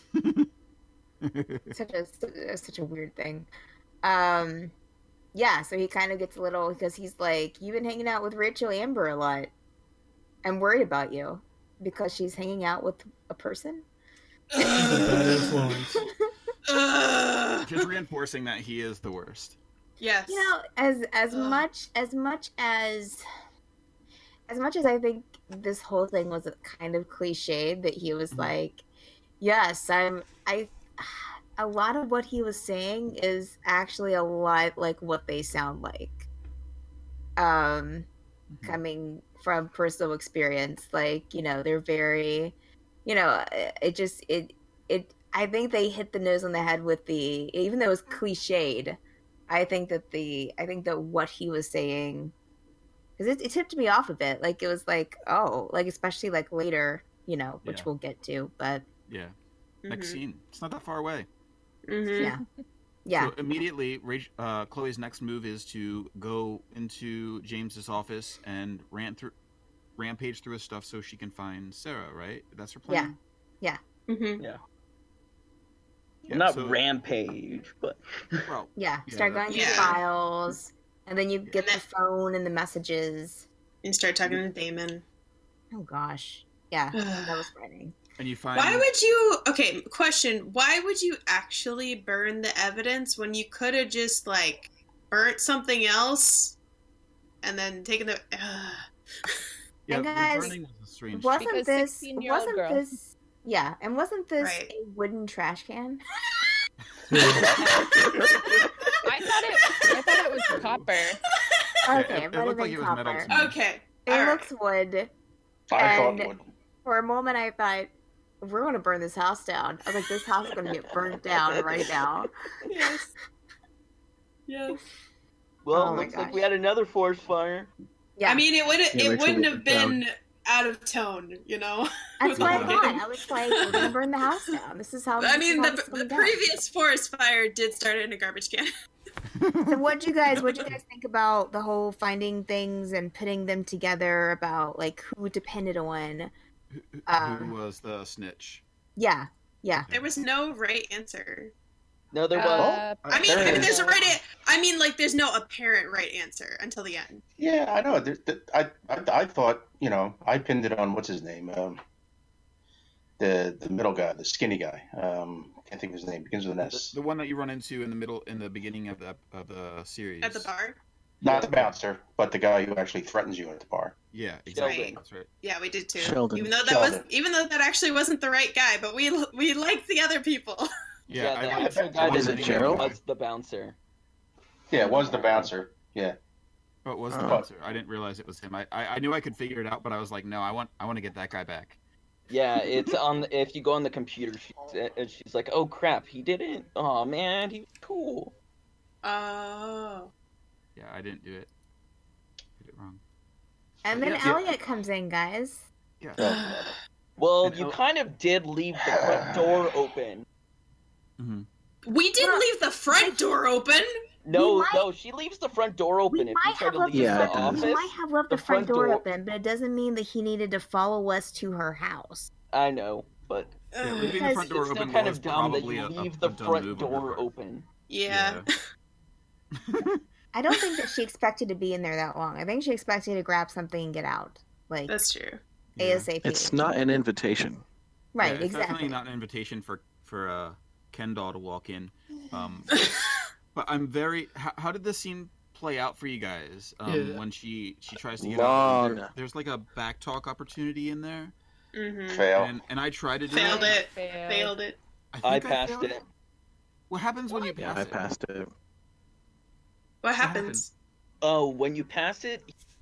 Such a weird thing. Yeah, so he kind of gets a little because he's like, you've been hanging out with Rachel Amber a lot. I'm worried about you because she's hanging out with a person. She's a bad influence. Ugh. Just reinforcing that he is the worst. Yes. You know, as Ugh. much as I think this whole thing was kind of cliched, that he was Mhm. like, yes, a lot of what he was saying is actually a lot like what they sound like. Coming from personal experience, like, you know, they're very, you know, I think they hit the nose on the head with even though it was cliched, I think that what he was saying, because it tipped me off a bit. Like, it was like, oh, like, especially like later, you know, which Yeah. we'll get to, but Yeah. Next scene. It's not that far away. Mhm. yeah. Yeah. So immediately, Chloe's next move is to go into James's office and rampage through his stuff so she can find Sarah. Right? That's her plan. Mhm. Yeah, Not so- rampage, but Well, Yeah. Yeah, Start going through Yeah. files, and then you get And the phone and the messages. And start talking to Damon. Oh gosh. Yeah. That was frightening. and you find. Why would you? Okay, question. Why would you actually burn the evidence when you could have just like burnt something else and then taken the? Yeah, And the guys, burning was a strange. Wasn't Because this 16-year-old wasn't girl. this yeah, and wasn't this Right. a wooden trash can? I thought it was copper. Okay, it might have looked like been it was metal copper. to me. Okay. It all right. looks wood. I And- thought it would. For a moment I thought, we're gonna burn this house down. I was like, this house is gonna get burnt down right now. Yes. Yes. well, Oh my looks like gosh. we had another forest fire. Yeah, I mean, it would. Yeah, It Rachel wouldn't wrote have it down. been out of tone, you know. that's what I with thought. the- I was like, we're gonna burn the house down. This is how. I mean, this is the going down. previous forest fire did start in a garbage can. So what'd you guys think about the whole finding things and putting them together, about like who depended on? Who was the snitch? Yeah. There was no right answer. No, there was. I mean, There I mean is. there's a right. I mean, like, there's no apparent right answer until the end. Yeah, I know. I thought, you know, I pinned it on what's his name, the middle guy, the skinny guy. Can't think of his name. Begins with an S. The one that you run into in the beginning of the series. At the bar. Not the bouncer, but the guy who actually threatens you at the bar. Yeah, exactly. Right. That's right. Yeah, we did too. Sheldon. Even though Sheldon. that actually wasn't the right guy, but we liked the other people. Yeah, the I actual guy was that it Gerald? was the bouncer. Yeah, it was the bouncer. Yeah. Oh, it was the Oh. bouncer. I didn't realize it was him. I knew I could figure it out, but I was like, no, I want to get that guy back. Yeah, it's on. If you go on the computer, she's like, "Oh crap, he didn't. Oh man, he was cool." Oh. Yeah, I didn't do it. Did it wrong. And then Yeah. Elliot comes in, guys. Yeah. Well, And you kind of did leave the front door open. hmm We didn't leave the front door open. No, might- no, she leaves the front door open. We If you might try have to left leave the Yeah, the it front, does. we office, might have left the the front front door door- open, but it doesn't mean that he needed to follow us to her house. I know, but Yeah, leaving the Because front door it's still open kind was of dumb that probably you a leave the dumb front move on her door part. open. Yeah. I don't think that she expected to be in there that long. I think she expected to grab something and get out, like That's true. Yeah. ASAP. It's not an invitation. right, Yeah, it's exactly. definitely not an invitation for Ken doll to walk in. But I'm very. How did this scene play out for you guys? Yeah. When she tries to get Long. out, there's like a back talk opportunity in there, Mm-hmm. Fail. and I tried to do Failed it. Failed it. I think passed failed it. What happens when you Yeah, pass I it? passed it. What happened? happens? Oh, when you pass it,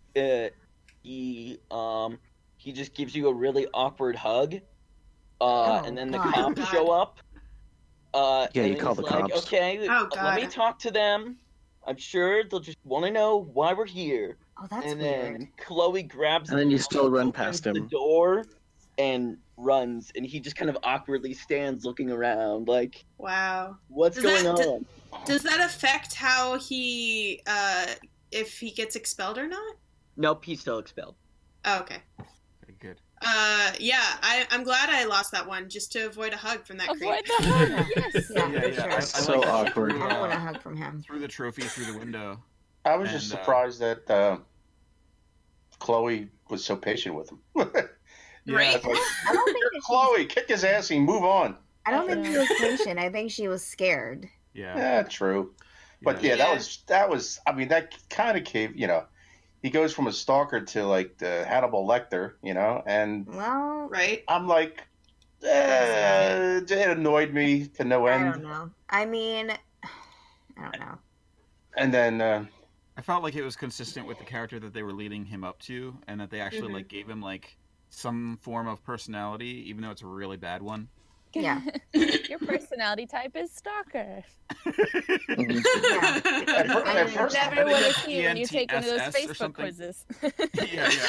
he just gives you a really awkward hug, Oh, and then the God. cops God. show up. Yeah, and you call he's the like, cops. Okay, Oh, let me God. talk to them. I'm sure they'll just want to know why we're here. Oh, that's and weird. then Chloe grabs And then you him, still run opens past the him. door and runs, and he just kind of awkwardly stands looking around, like, Wow. what's Does going that- on? Does that affect how he, if he gets expelled or not? Nope, he's still expelled. Oh, okay. Very good. Yeah, I'm glad I lost that one just to avoid a hug from that Avoid creep. the hug. Yes. Yeah, Yeah, for yeah, sure. I So like that. awkward. I don't want a hug from him. Threw the trophy through the window. I was just And, surprised that Chloe was so patient with him. Right? It's like, I don't think "You're that Chloe, kick his ass and move on. I don't think she was patient. I think she was scared. Yeah. Yeah, true. But yeah, Yeah. that was. I mean, that kind of came. He goes from a stalker to like the Hannibal Lecter. And Well, Right? I'm like, it annoyed me to no I end. don't know. I mean, I don't know. And then I felt like it was consistent with the character that they were leading him up to, and that they actually like gave him like some form of personality, even though it's a really bad one. Yeah. Your personality type is stalker. Mhm. at first, I Everyone did is a you when you take one of those PNTSS or Facebook something. quizzes. Yeah, yeah.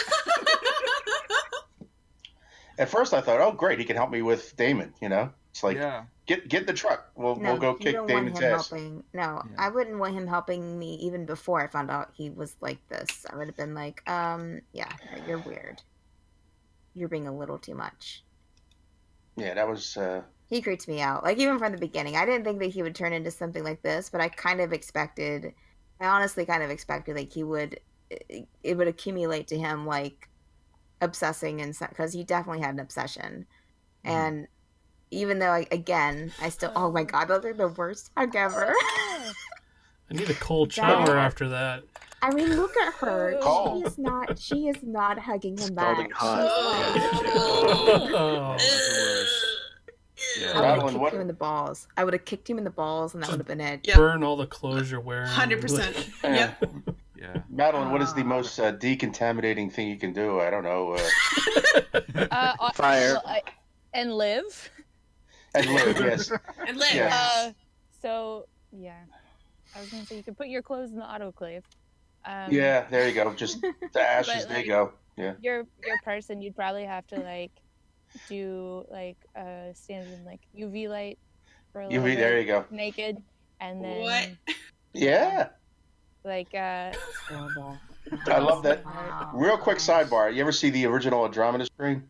at first I thought, oh great, he can help me with Damon. It's like Yeah. get in the truck. We'll No, go you kick don't Damon's want him ass. helping. No, Yeah. I wouldn't want him helping me even before I found out he was like this. I would have been like, yeah, you're weird. You're being a little too much. Yeah, that was. He creeps me out. Like, even from the beginning. I didn't think that he would turn into something like this, but I honestly kind of expected, like, it would accumulate to him, like, obsessing, and because he definitely had an obsession. And even though, I still, oh my God, those are the worst hug ever. I need a cold Yeah. shower after that. I mean, look at her. Cold. She is not hugging him back. Scalding hot. Oh. That's the worst. Yeah. I would have Madeline, kicked what- him in the balls. I would have kicked him in the balls, and that would have been it. Yep. Burn all the clothes you're wearing. 100%. Yep. Yeah. Madeline, what is the most decontaminating thing you can do? I don't know. Fire. And live. And live, yes. And live. Yeah. So yeah, I was gonna say you could put your clothes in the autoclave. Yeah, there you go. Just the ashes. But, There you like, go. Yeah. Your person, you'd probably have to like do like stand in like UV light for a little UV. bit, There you go. naked, and then What? Yeah. like Horrible. I love that. Wow. Real quick sidebar. You ever see the original Andromeda Strain?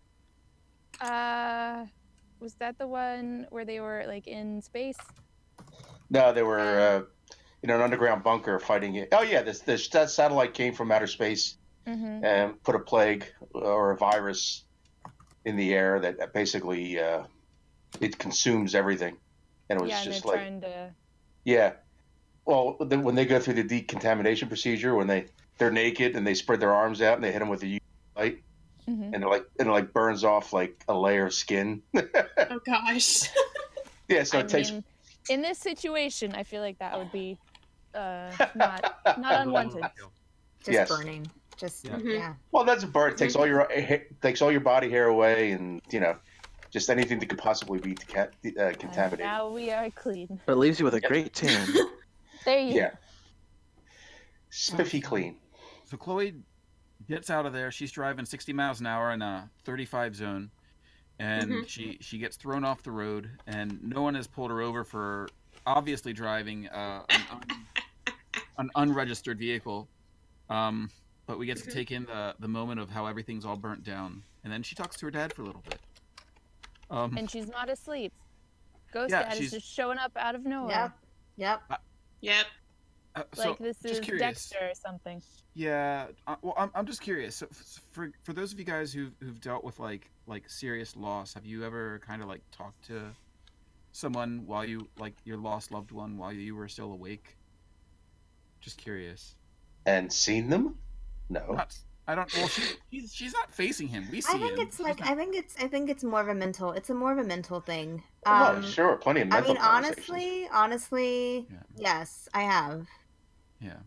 was that the one where they were like in space? No, they were in an underground bunker fighting it. Oh yeah, that satellite came from outer space Mm-hmm. and put a plague or a virus in the air that basically it consumes everything, and it was Yeah, and just they're like trying to. yeah. Well, when they go through the decontamination procedure, when they're naked and they spread their arms out and they hit them with the UV light, Mhm. and it like burns off like a layer of skin. Oh gosh. Yeah, so I it takes. mean, in this situation, I feel like that would be not unwanted. Just Yes. burning. Just Yeah. yeah. Well, that's a bird. It takes all your body hair away, and just anything that could possibly be contaminated. Now we are clean. But it leaves you with a great tan. There you Yeah, spiffy clean. So Chloe gets out of there. She's driving 60 miles an hour in a 35 zone, and she gets thrown off the road, and no one has pulled her over for obviously driving an an unregistered vehicle. But we get to take in the moment of how everything's all burnt down, and then she talks to her dad for a little bit. And she's not asleep. Ghost Yeah, Dad is she's- just showing up out of nowhere. Yep. Yep. So, Like this just is curious. Dexter or something. Yeah. Well, I'm just curious. So for those of you guys who've dealt with like serious loss, have you ever kind of like talked to someone while you your lost loved one while you were still awake? Just curious. And seen them? No. I don't. Well, she's not facing him. We see I think him. it's like I think it's more of a mental. It's a more of a mental thing. Oh, sure, plenty of I mental mean, conversations. honestly, Yeah. yes, I have. Yeah.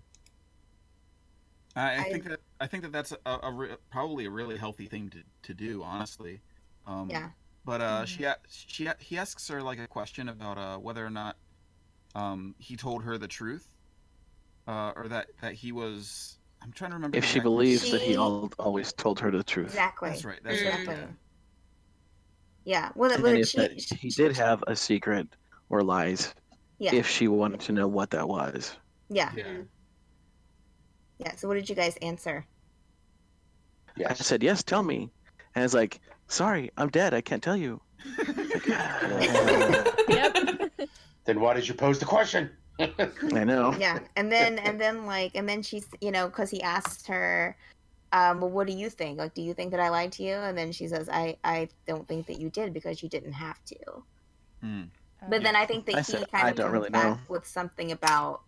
I think that that's probably a really healthy thing to do, honestly. Yeah. But he asks her like a question about whether or not he told her the truth, or that he was. I'm trying to remember. If the she exact- believes that he always told her the truth. Exactly. That's right. That's Exactly. right. Yeah. Well, And well, then if that he did have a secret or lies, Yeah. if she wanted to know what that was. Yeah. Yeah. Yeah. So, what did you guys answer? I said, yes, tell me. And it's like, sorry, I'm dead. I can't tell you. Yep. Then why did you pose the question? I know. Yeah. And then she's, because he asked her, well, what do you think? Like, do you think that I lied to you? And then she says, I don't think that you did because you didn't have to. Hmm. But then I think that I he said, kind I of don't comes really back know. with something about,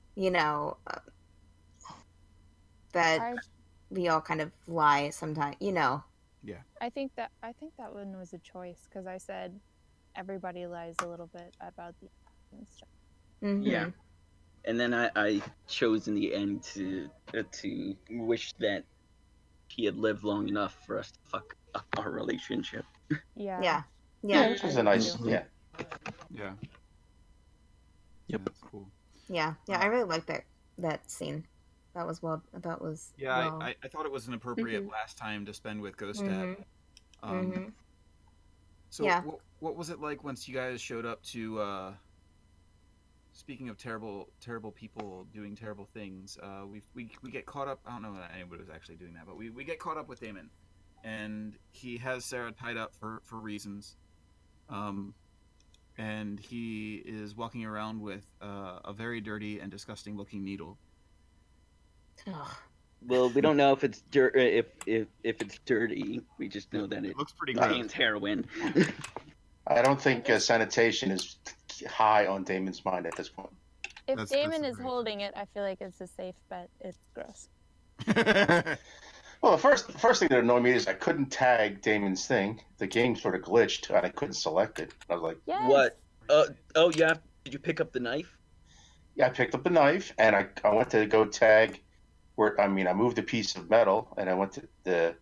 that I, we all kind of lie sometimes, I think that one was a choice because I said everybody lies a little bit about the and stuff. Mhm. Yeah. And then I chose in the end to wish that he had lived long enough for us to fuck up our relationship. Yeah. Yeah. Yeah, Yeah. which was a nice. Mhm. Yeah. Yeah. Yep. That's cool. Yeah. Yeah. I really liked that scene. That was well. That was. Yeah, well. I thought it was an appropriate last time to spend with Ghost Dad. Mhm. Mhm. So Yeah. what was it like once you guys showed up to? Speaking of terrible people doing terrible things, we get caught up. I don't know that anybody was actually doing that, but we get caught up with Damon, and he has Sarah tied up for reasons, and he is walking around with a very dirty and disgusting looking needle. Ugh. Well, we don't know if it's if it's dirty. We just know that it looks pretty contains heroin. I don't think sanitation is high on Damon's mind at this point. If That's Damon is great. holding it, I feel like it's a safe bet. It's gross. Well, the first thing that annoyed me is I couldn't tag Damon's thing. The game sort of glitched, and I couldn't select it. I was like, Yes. What? Oh, yeah. Did you pick up the knife? yeah, I picked up the knife, and I went to go tag. I moved a piece of metal, and I went to the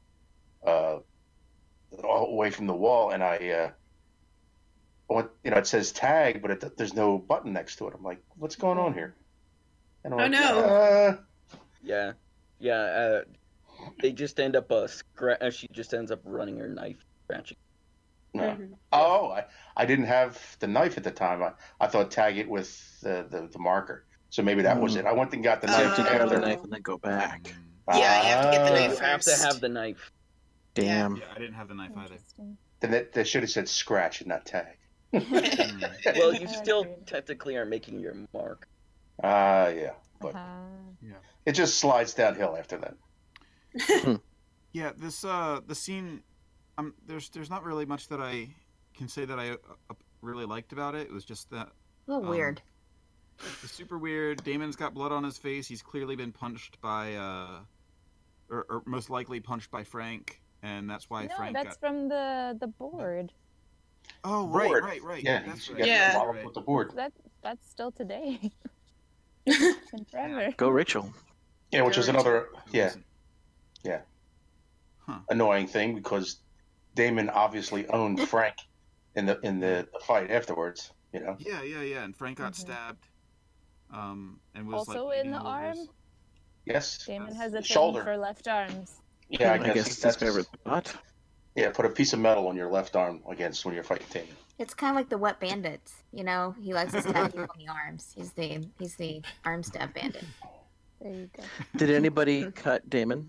away from the wall, and I went. It says tag, but there's no button next to it. I'm like, what's going on here? And I'm Oh, no! Yeah. They just end up she just ends up running her knife, scratching. No. Mhm. Oh, I didn't have the knife at the time. I thought tag it with the marker. So maybe that was it. I went and got the So you knife have to grab the after. knife and then go back. Yeah, you have to get the Ah. knife You have to first. have the knife. Damn. Yeah, I didn't have the knife either. Interesting. Then they should have said scratch and not tag. Well, you I still agreed. technically are making your mark. Yeah. But Uh-huh. it just slides downhill after that. Yeah, this the scene. There's not really much that I can say that I really liked about it. It was just that A little weird. it's super weird. Damon's got blood on his face. He's clearly been punched by or most likely punched by Frank, and that's why No, Frank that's got. from the board. Oh, Board. right. Yeah, That's you right. got Yeah. to follow up with the board. That's still today. And forever. Go Rachel. Yeah, which is another Huh. annoying thing because Damon obviously owned Frank in the fight afterwards. Yeah, and Frank got Mhm. stabbed. And was Also like in the bleeding all over his- arm. Yes. Damon has a thing Shoulder. for left arms. Yeah, I guess his favorite spot. Yeah, put a piece of metal on your left arm against when you're fighting Damon. It's kind of like the Wet Bandits. You know, he likes to stab you on the arms. He's the arm stab bandit. There you go. Did anybody cut Damon?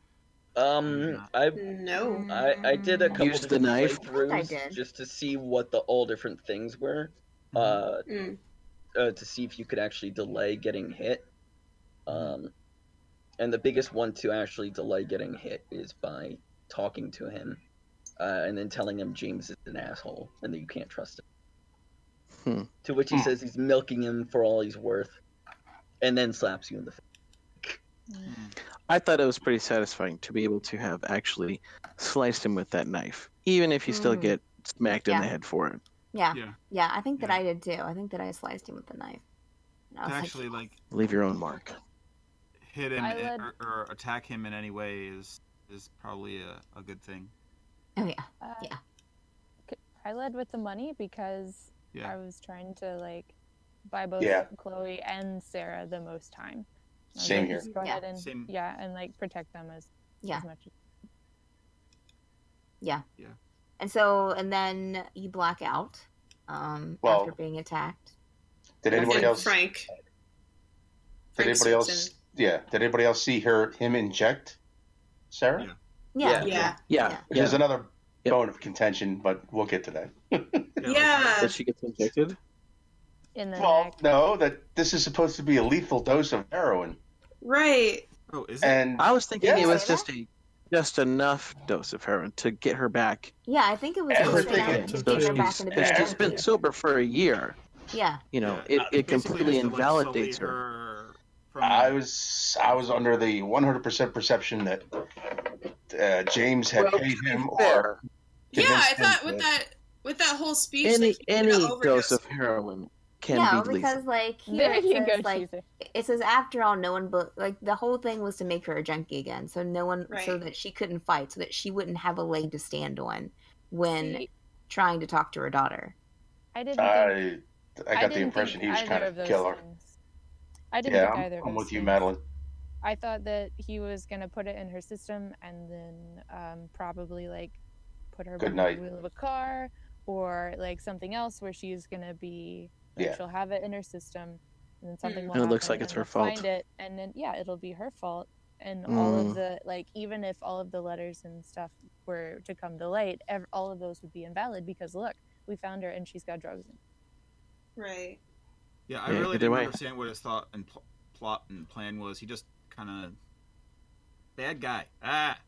I No. I did a couple Use the different knife? playthroughs I did. just to see what all different things were. Mm. To see if you could actually delay getting hit. And the biggest one to actually delay getting hit is by talking to him, and then telling him James is an asshole and that you can't trust him. To which he says he's milking him for all he's worth, and then slaps you in the face. I thought it was pretty satisfying to be able to have actually sliced him with that knife, even if you still get smacked in the head for it. Yeah. Yeah. Yeah, I think that I did too. I think that I sliced him with the knife. And I To was actually like Leave your own mark. hit him I led- or attack him in any way is probably a good thing. oh yeah. Yeah. I led with the money because Yeah. I was trying to like buy both Yeah. Chloe and Sarah the most time. I was Same like, here. just go ahead and Same. and like protect them as Yeah. much as Yeah. Yeah. And then you black out Well- after being attacked. Did anybody And else? Frank. Did Frank anybody swoops else? Yeah. Did anybody else see him inject Sarah? Yeah. Yeah. Yeah. Yeah. Which is another Yep. bone of contention, but we'll get to that. Yeah. That she gets injected? in the Well, neck. no, that this is supposed to be a lethal dose of heroin, Right. Oh, is it? and I was thinking Yeah. it was just enough dose of heroin to get her back. Yeah, I think it was Everything. just enough to So get her she's- back into Because she's been business. sober for a year. Yeah. You know, Yeah, it basically completely just to, like, invalidates sully her. from- I was under the 100% perception that James had paid him or Fair. Yeah, convinced I him thought that- with that whole speech, Any that he was gonna dose overdose. of heroin can Yeah, be because lethal. like here There it you says, go, like Cheezer. it says after all, no one like the whole thing was to make her a junkie again, so no one so Right. that she couldn't fight, so that she wouldn't have a leg to stand on when See, trying to talk to her daughter. I didn't think I got the didn't impression think he was either trying of to those kill her. things. I didn't Yeah, think either of I'm those with you, things. Madeline. I thought that he was gonna put it in her system and then probably like put her Good behind night. the wheel of a car or like something else where she's gonna be like, Yeah. she'll have it in her system and then something will And it looks happen, like it's and her they'll fault. find it and then it'll be her fault and all Mm. of the like even if all of the letters and stuff were to come to light all of those would be invalid because look, we found her and she's got drugs in. Right. Yeah, I Yeah, really either didn't way. understand what his thought and plot and plan was. He just kind of bad guy. Ah,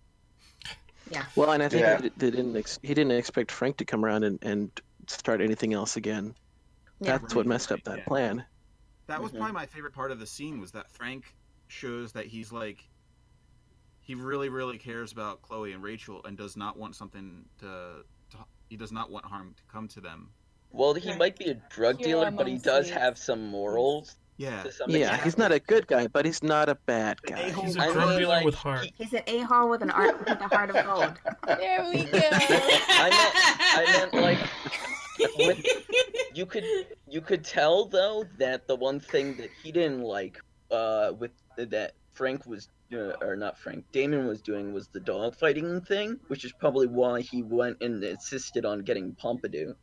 Well, and I think Yeah. he didn't expect Frank to come around and start anything else again. Yeah. That's what messed up that Yeah. plan. that was Mhm. probably my favorite part of the scene was that Frank shows that he's like he really, really cares about Chloe and Rachel and does not want something he does not want harm to come to them. Well, he Right. might be a drug Here dealer, but he amongst does these. have some morals. Yeah, To some Yeah, extent. he's not a good guy, but he's not a bad guy. a-hole. He's a I drug mean, dealer like, with heart. He's an a-hole with with a heart of gold. There we go. I meant like with, you could tell though that the one thing that he didn't like with that Frank was or not Frank, Damon was doing was the dog fighting thing, which is probably why he went and insisted on getting Pompidou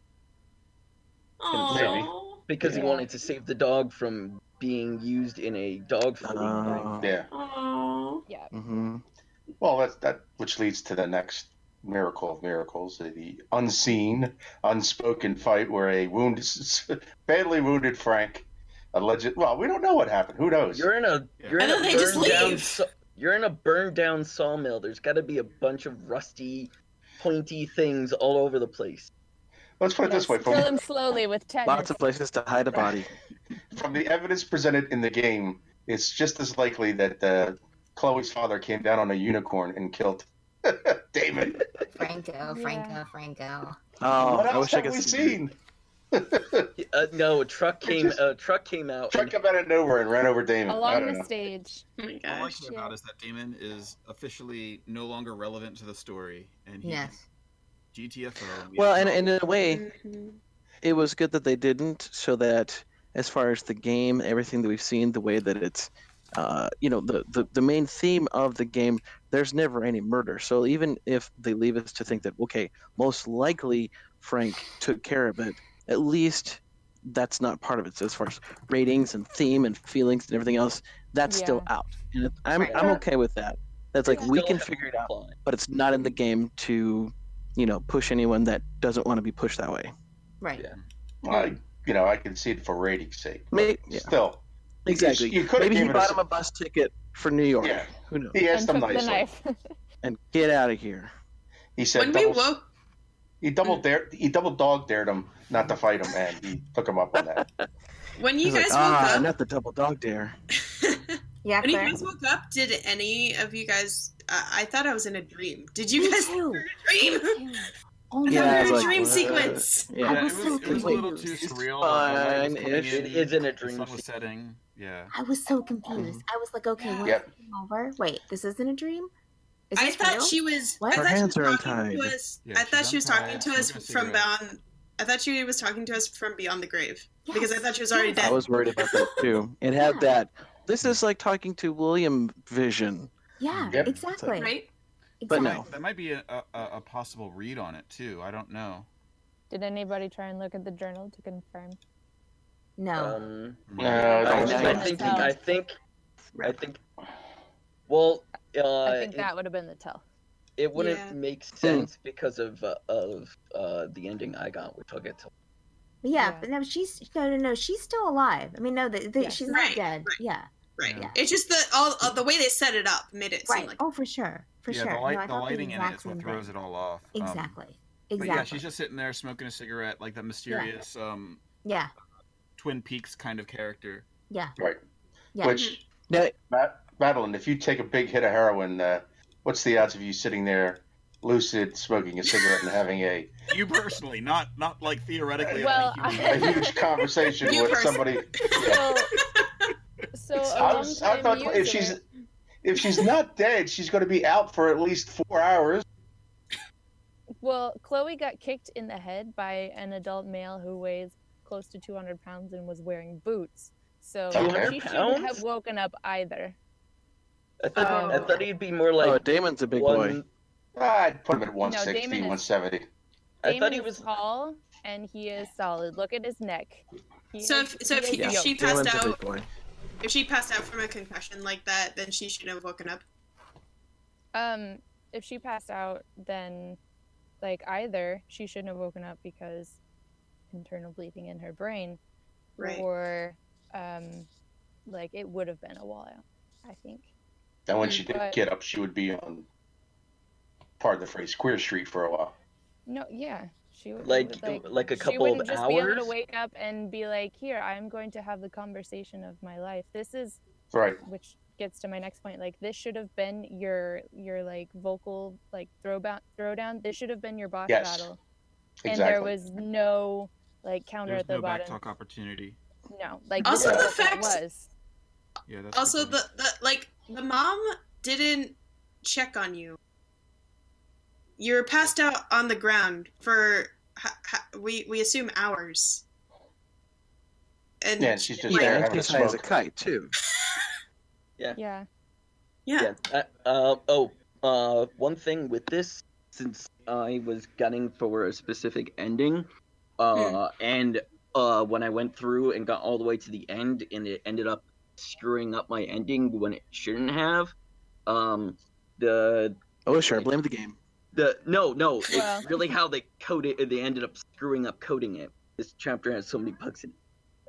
Aww. because he Yeah. wanted to save the dog from being used in a dog fighting thing. Oh. Yeah. Aww. Yeah. hmm Well, that which leads to the next miracle of miracles, the unseen, unspoken fight where a badly wounded Frank, alleged. Well, we don't know what happened. Who knows? You're in a Yeah. And then they just leave. You're in a burned down sawmill. There's got to be a bunch of rusty, pointy things all over the place. Let's put it this way: Kill him slowly with tetanus. Lots of places to hide a body. from the evidence presented in the game, it's just as likely that Chloe's father came down on a unicorn and killed Damon. Franco. Oh, What I else wish I have could we see. seen? No, a truck came. just- A truck came out. Truck come out of nowhere and ran over Damon. I along don't the know. stage. Oh my All I gosh. care about is that Damon is officially no longer relevant to the story, and he's Yes. GTFO. Well, and in a way, Mhm. it was good that they didn't, so that as far as the game, everything that we've seen, the way that it's the main theme of the game, there's never any murder. So even if they leave us to think that, okay, most likely Frank took care of it, at least that's not part of it. So as far as ratings and theme and feelings and everything else, that's still out. And I'm okay with that. That's like, we can figure it out, but it's not in the game to, push anyone that doesn't want to be pushed that way. Right. Yeah. I can see it for ratings' sake. Still. Exactly. Maybe he bought him a bus ticket for New York. Yeah. Who knows? He asked them took the nicely. knife. And get out of here. He said he double dog dared him not to fight him, and he took him up on that. When you He's guys like, woke up, not the double dog dare. Yeah, when you Claire? guys woke up, did any of you guys? I thought I was in a dream. Did you guys too. dream? Oh I my thought Yeah, we I were was a like, dream what? sequence. Yeah. Yeah, was so it was a little too confused. surreal. The light was coming Fine-ish. in, It is in a the dream sun was sequence. setting. Yeah. I was so confused. I was like, okay, when Yep. is it over? Wait, this isn't a dream? Is I this thought real? she was. What? I Her thought she hands was are talking untied. to us. Yeah, I thought she's she was talking untied, to us smoking a from cigarette. beyond. I thought she was talking to us from beyond the grave because I Yes. thought she was already Yes. dead. I was worried about that too. It had that. This is like talking to William vision. Yeah, Yep. exactly. Right? But Exactly. no. That might be a possible read on it too. I don't know. Did anybody try and look at the journal to confirm? No. No, I don't think. tell. I think. Well, I think that would have been the tell. it wouldn't Yeah. make sense because of the ending I got, which I'll get to. Yeah, Yeah. but no, she's she's still alive. I mean, no, Yes. she's Right, not dead. right. Yeah, Right. Yeah. It's just the way they set it up made it seem right. like. Oh, for sure, for yeah, sure. the, light, No, I the thought lighting in it exact is what same throws thing. it all off. Exactly. But Exactly. yeah, she's just sitting there smoking a cigarette, like that mysterious Yeah. Twin Peaks kind of character. Yeah. Right. Yeah. Which, Now, Madeline, if you take a big hit of heroin, what's the odds of you sitting there lucid, smoking a cigarette, and having a You personally, not like theoretically. Well, like a human being. huge conversation You with personally. somebody? So I thought if she's not dead, she's going to be out for at least 4 hours. Well, Chloe got kicked in the head by an adult male who weighs close to 200 pounds and was wearing boots. So 200 she shouldn't pounds? have woken up either. I thought he'd be more like. oh, Damon's a big boy. I'd put him at 160, Damon is- 170. I Damon thought he is was. tall and he is solid. Look at his neck. So if he is she yoked. passed Damon's a big out, boy. if she passed out from a concussion like that, then she should have woken up. If she passed out, then like either she shouldn't have woken up because internal bleeding in her brain, Right. or like it would have been a while, I think. And when she did But- get up, she would be on, pardon the phrase, Queer Street for a while. No, yeah, she would Like a she couple wouldn't of just be able hours? to wake up and be like, "Here, I'm going to have the conversation of my life." This is, Right. which gets to my next point. Like, this should have been your like vocal like throwdown. This should have been your boss Yes. battle, Exactly. and there was no like counter There's at the no bottom. backtalk opportunity. No, like Also, this is the what that fact- was. Yeah, that's Also, good point. the mom didn't check on you. You're passed out on the ground for we assume hours. And Yeah, and she's just like, there Yeah, having a he's high as a smoke. kite too. Yeah. yeah. One thing with this, since I was gunning for a specific ending, and when I went through and got all the way to the end, and it ended up screwing up my ending when it shouldn't have. Oh, sure. Blame the game. No, Well- it's really how they coded. They ended up screwing up coding it. This chapter has so many bugs in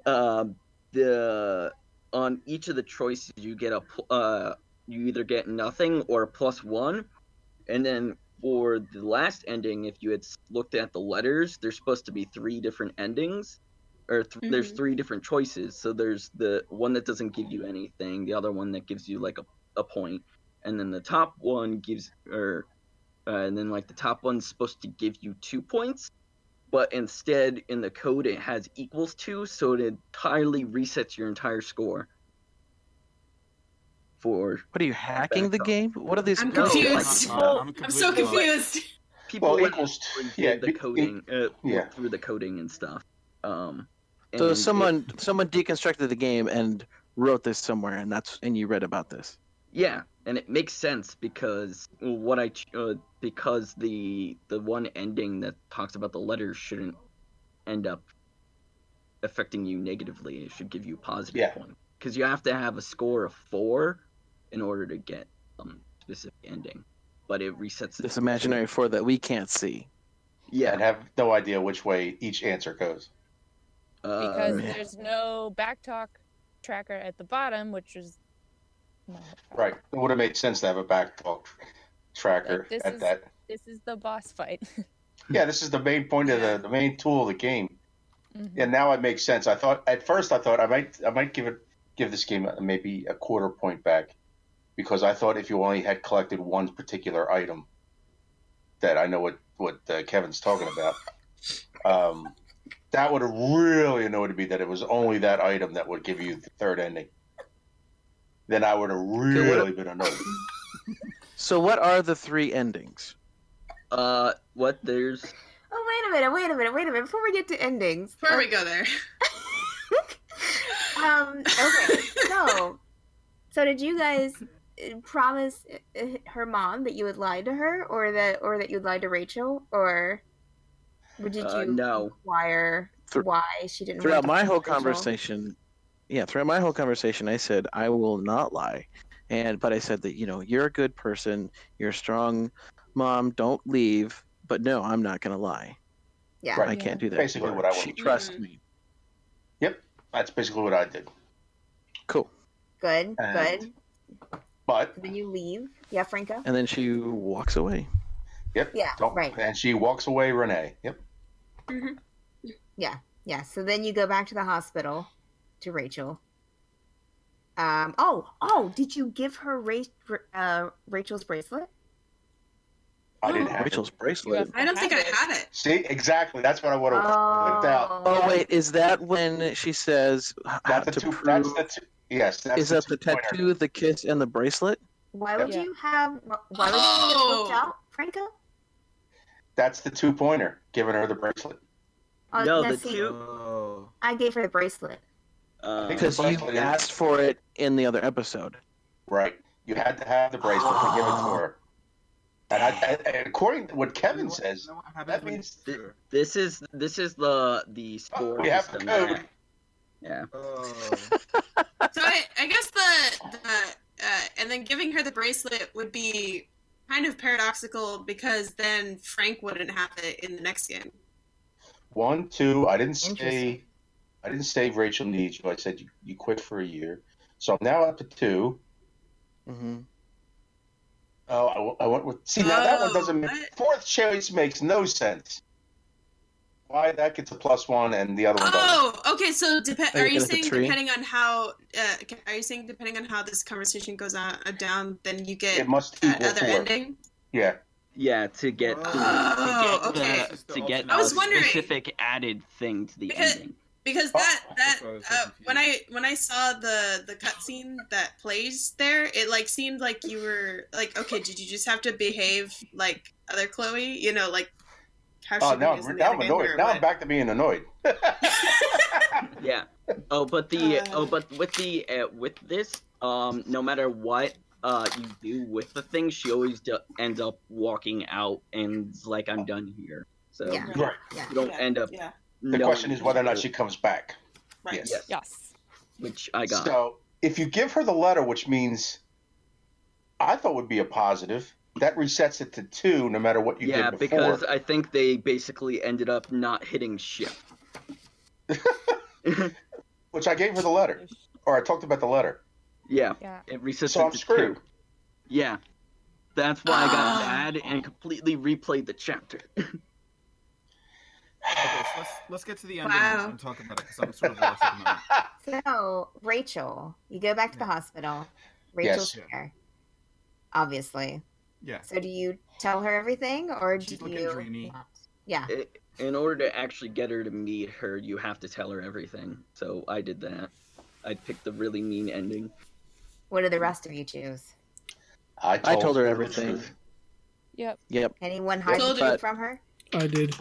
it. On each of the choices, you get you either get nothing or a +1, and then for the last ending, if you had looked at the letters, there's supposed to be 3 different endings, or there's 3 different choices. So there's the one that doesn't give you anything, the other one that gives you like a point, and then the top one gives, and then like the top one's supposed to give you 2 points, but instead in the code it has =2, so it entirely resets your entire score. For What are you hacking the game? What are these? I'm No, confused. I'm I'm so completely confused. people Well, like equals yeah, the coding, yeah. through the coding and stuff. So And someone deconstructed the game and wrote this somewhere, and you read about this. Yeah, and it makes sense because because the one ending that talks about the letters shouldn't end up affecting you negatively. It should give you a positive point. Because you have to have a score of 4 in order to get specific ending. But it resets this imaginary 4 that we can't see. Yeah. And have no idea which way each answer goes. Because there's no backtalk tracker at the bottom, which is right. It would have made sense to have a backtalk tracker at that. This is the boss fight. Yeah, this is the main point of the main tool of the game. Mm-hmm. And now it makes sense. At first I thought I might give this game maybe a quarter point back, because I thought if you only had collected one particular item, that I know what Kevin's talking about. That would have really annoyed me, that it was only that item that would give you the third ending. Then I would have really been annoyed. So what are the 3 endings? There's... Oh, wait a minute. Before we get to endings. Before we go there. Okay. So did you guys promise her mom that you would lie to her, or that you'd lie to Rachel, or did you inquire why she didn't? Throughout my whole conversation, I said I will not lie, but I said that you're a good person, you're a strong mom, don't leave. But no, I'm not going to lie. Yeah, I can't do that. Basically, what I would. She trusts me. Yep, that's basically what I did. Cool. Good. But then you leave. Yeah, Franco. And then she walks away. Yep. Yeah. Right. And she walks away, Renee. Yep. Mm-hmm. Yeah. So then you go back to the hospital to Rachel. Did you give her Rachel's bracelet? I didn't have Rachel's bracelet. I don't think I had it. See, exactly. That's what I would have looked out. Oh wait, is that when she says That's the two. Yes. Is that the tattoo, the kiss, and the bracelet? Why would you have? Why would you get booked out, Franco? That's the 2-pointer, giving her the bracelet. No, the see, 2. I gave her the bracelet. Because you asked for it in the other episode. Right. You had to have the bracelet to give it to her. And according to what Kevin says, that means this is the score we have system. the code. Yeah. So I guess the and then giving her the bracelet would be kind of paradoxical, because then Frank wouldn't have it in the next game. 1, 2. I didn't say Rachel needs you. I said you quit for a year. So I'm now up to 2. Mm-hmm. Oh, I went with. See, now that one doesn't make. Fourth choice makes no sense. Why that gets a +1 and the other one doesn't? Oh, okay. So are you saying depending on how? Are you saying depending on how this conversation goes down, then you get it must equal other 4. ending? Yeah. Yeah, to get okay. to get I was a wondering, specific added thing to the ending. Because when I saw the cutscene that plays there, it seemed like you were okay. Did you just have to behave like other Chloe? How she now I'm annoyed. Now I'm back to being annoyed. Yeah. But with this, no matter what you do with the thing, she always ends up walking out and like, I'm done here. So Yeah. Right. you don't end up. Yeah. The question is whether or not she comes back. Right. Yes. Which I got. So if you give her the letter, which means I thought would be a positive, that resets it to 2 no matter what you did before. Because I think they basically ended up not hitting shift. Which I gave her the letter. Or I talked about the letter. Yeah. Yeah. It resets So it I'm to screwed. 2. Yeah. That's why I got mad and completely replayed the chapter. Okay, so let's get to the ending Wow. and talk about it, because I'm sort of lost at the moment. So Rachel, you go back to the hospital. Rachel's Yes. there, obviously. Yeah. So do you tell her everything, or She's do looking you? dreamy. Yeah. In order to actually get her to meet her, you have to tell her everything. So I did that. I picked the really mean ending. What did the rest of you choose? I told her the everything. truth. Yep. Anyone hide Told anything you. from her? I did.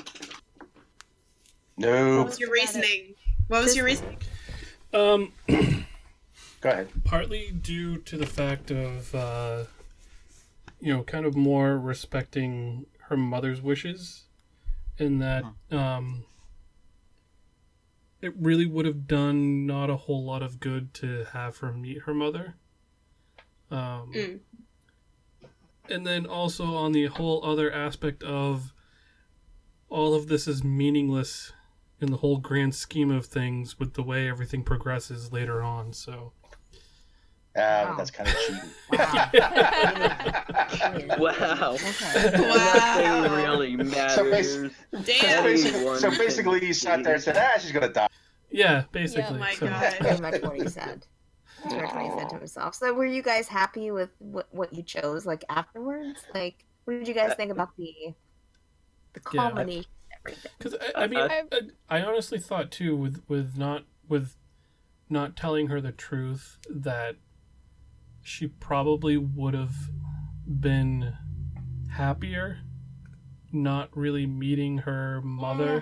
What No. was your reasoning? What was your reasoning? Go ahead. Partly due to the fact of, kind of more respecting her mother's wishes, in that it really would have done not a whole lot of good to have her meet her mother. And then also on the whole other aspect of all of this is meaningless in the whole grand scheme of things with the way everything progresses later on, so... That's kind of cheating. Wow. Okay. Nothing really matters. So basically, he sat there and said, she's going to die. Yeah, basically. Oh my so. god. That's pretty much what he said. That's pretty much what he said to himself. So were you guys happy with what you chose, like, afterwards? Like, what did you guys think about the culmination and everything? Because, I honestly thought, too, with not telling her the truth, that she probably would have been happier not really meeting her mother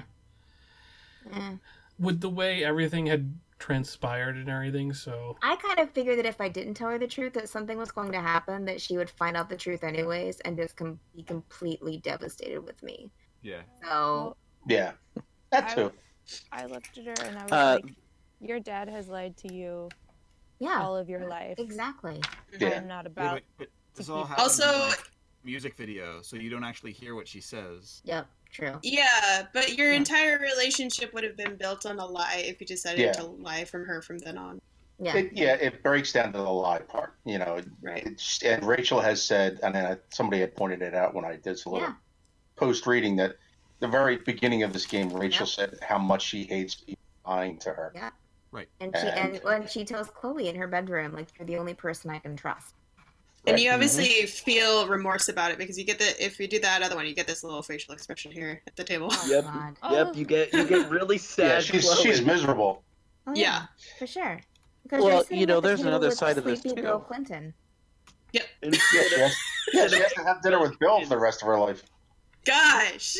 with the way everything had transpired and everything. So I kind of figured that if I didn't tell her the truth, that something was going to happen, that she would find out the truth anyways and just be completely devastated with me. Yeah. So Yeah, that too. I looked at her and I was like, your dad has lied to you yeah, all of your life. exactly. I Yeah. am not about. But this to all keep- happens Also- in, like, music video, so you don't actually hear what she says. Yep, true. Yeah, but your entire relationship would have been built on a lie if you decided Yeah. to lie from her from then on. Yeah. It breaks down to the lie part. Right. And Rachel has said, and then somebody had pointed it out when I did a little Yeah. post reading, that the very beginning of this game, Rachel Yeah. said how much she hates people lying to her. Yeah. Right. And when she tells Chloe in her bedroom, like, you're the only person I can trust. And you Right. obviously feel remorse about it because you get if you do that other one, you get this little facial expression here at the table. Oh, Yep. God. Yep, you get really Yeah, sad. she's miserable. Oh, Yeah. for sure. Because Well, you're sitting at the there's table another with side of this, sleepy too. Bill Clinton. Instead She of- has to have dinner with Bill for the rest of her life. Gosh.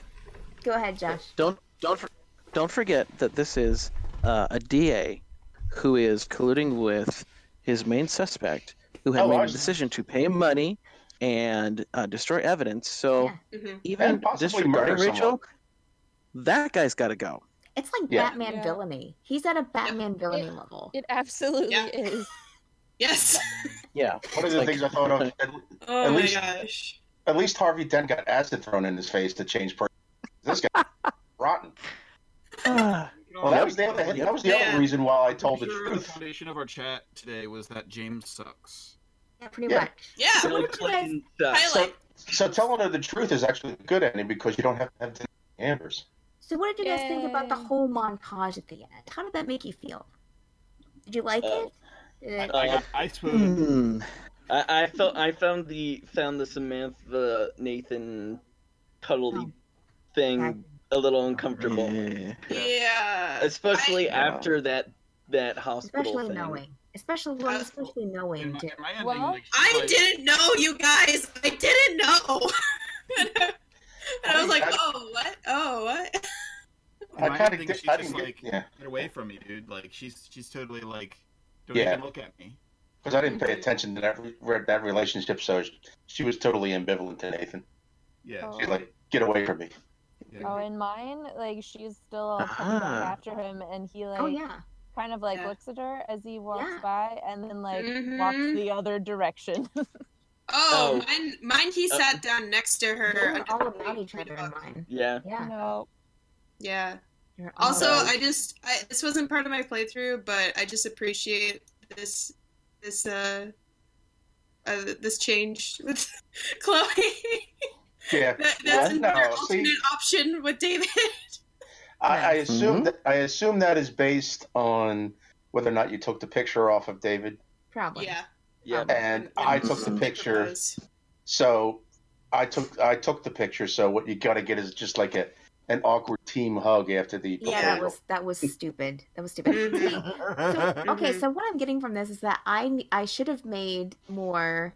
Go ahead, Josh. Don't forget that this is a DA who is colluding with his main suspect, who had Oh, made I a was- decision to pay him money and destroy evidence. So Yeah. Mhm. even And possibly disregarding murder Rachel, someone. that guy's got to go. It's like Yeah. Batman Yeah. villainy. He's at a Batman villainy level. It absolutely Yeah. is. Yes. Yeah. One of the Like- things I thought of, Oh At my least- gosh. at least Harvey Dent got acid thrown in his face to change person. This guy rotten. Ah, Well, that was the Yeah. other reason why I told the Sure, the truth. foundation of our chat today was that James sucks. Yeah, pretty Yeah. much. Yeah. So Bill what did you guys- Clinton sucks. Highlight. So telling her the truth is actually a good ending because you don't have to have Ambers. So what did you guys think about the Yay. whole montage at the end? How did that make you feel? Did you like it? Did it- I spoon. hmm. I found the Samantha Nathan cuddly thing a little uncomfortable, Yeah. Yeah. especially after that hospital especially thing. knowing. Especially knowing In too. my ending, Well, like, she's I like- didn't know, you guys. I didn't know. And I was like, I- oh, what? Oh, what? in I my kind ending, of she's I just didn't like, get, yeah, get away from me, dude. Like, she's totally like, don't Yeah. even look at me. because I didn't pay attention to that relationship, so she was totally ambivalent to Nathan. Yeah. She's like, get away from me. yeah. Oh, in mine, like she's still all coming back Ah. after him, and he like Oh yeah. kind of like Yeah. looks at her as he walks Yeah. by, and then like Mhm. walks the other direction. Oh, Oh. mine. He sat down next to her. They were under all the about tree. each other in mine. Yeah. Yeah. No. Yeah. You're all Also, about- this wasn't part of my playthrough, but I just appreciate this change with Chloe. Yeah, That's Yeah, another no, see- alternate option with David. I assume Mhm. that is based on whether or not you took the picture off of David, probably. Yeah. Yeah. and I took the picture. Propose. So I took the picture. So what you got to get is just like an awkward team hug after the Yeah, proposal. that was stupid. That was stupid. Mhm. So, okay, so what I'm getting from this is that I should have made more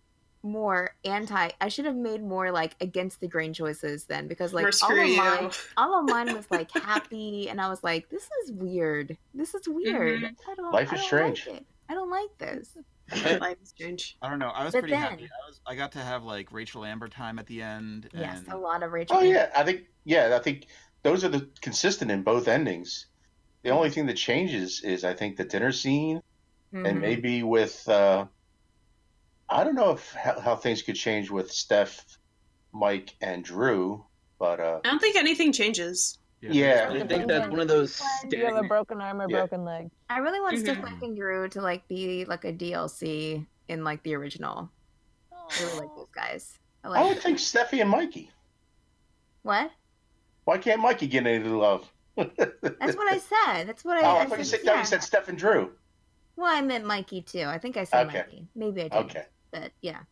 I should have made more like against the grain choices then, because like More screw you. all of mine was like happy, and I was like, this is weird. I don't Life is I don't strange. like it. I don't like this. Life is strange. I don't know. I was But pretty then- happy. I got to have like Rachel Amber time at the end. Yes, And a lot of Rachel. Oh Amber. I think those are the consistent in both endings. The only thing that changes is I think the dinner scene, and Mhm. maybe with I don't know if how things could change with Steph, Mike, and Drew, but I don't think anything changes. yeah. I think that's one of those You have a stagnant. broken arm or Yeah. broken leg. I really want Steph, Mhm. Mike, and Drew to like be like a DLC in like the original. I really like those guys. I I like would think Steffi and Mikey. what? Why can't Mikey get any love? That's what I said. That's what Oh, I I thought you said. said, no, you said Steph and Drew. Well, I meant Mikey too. I think I said Okay. Mikey. Maybe I did. Okay. But yeah.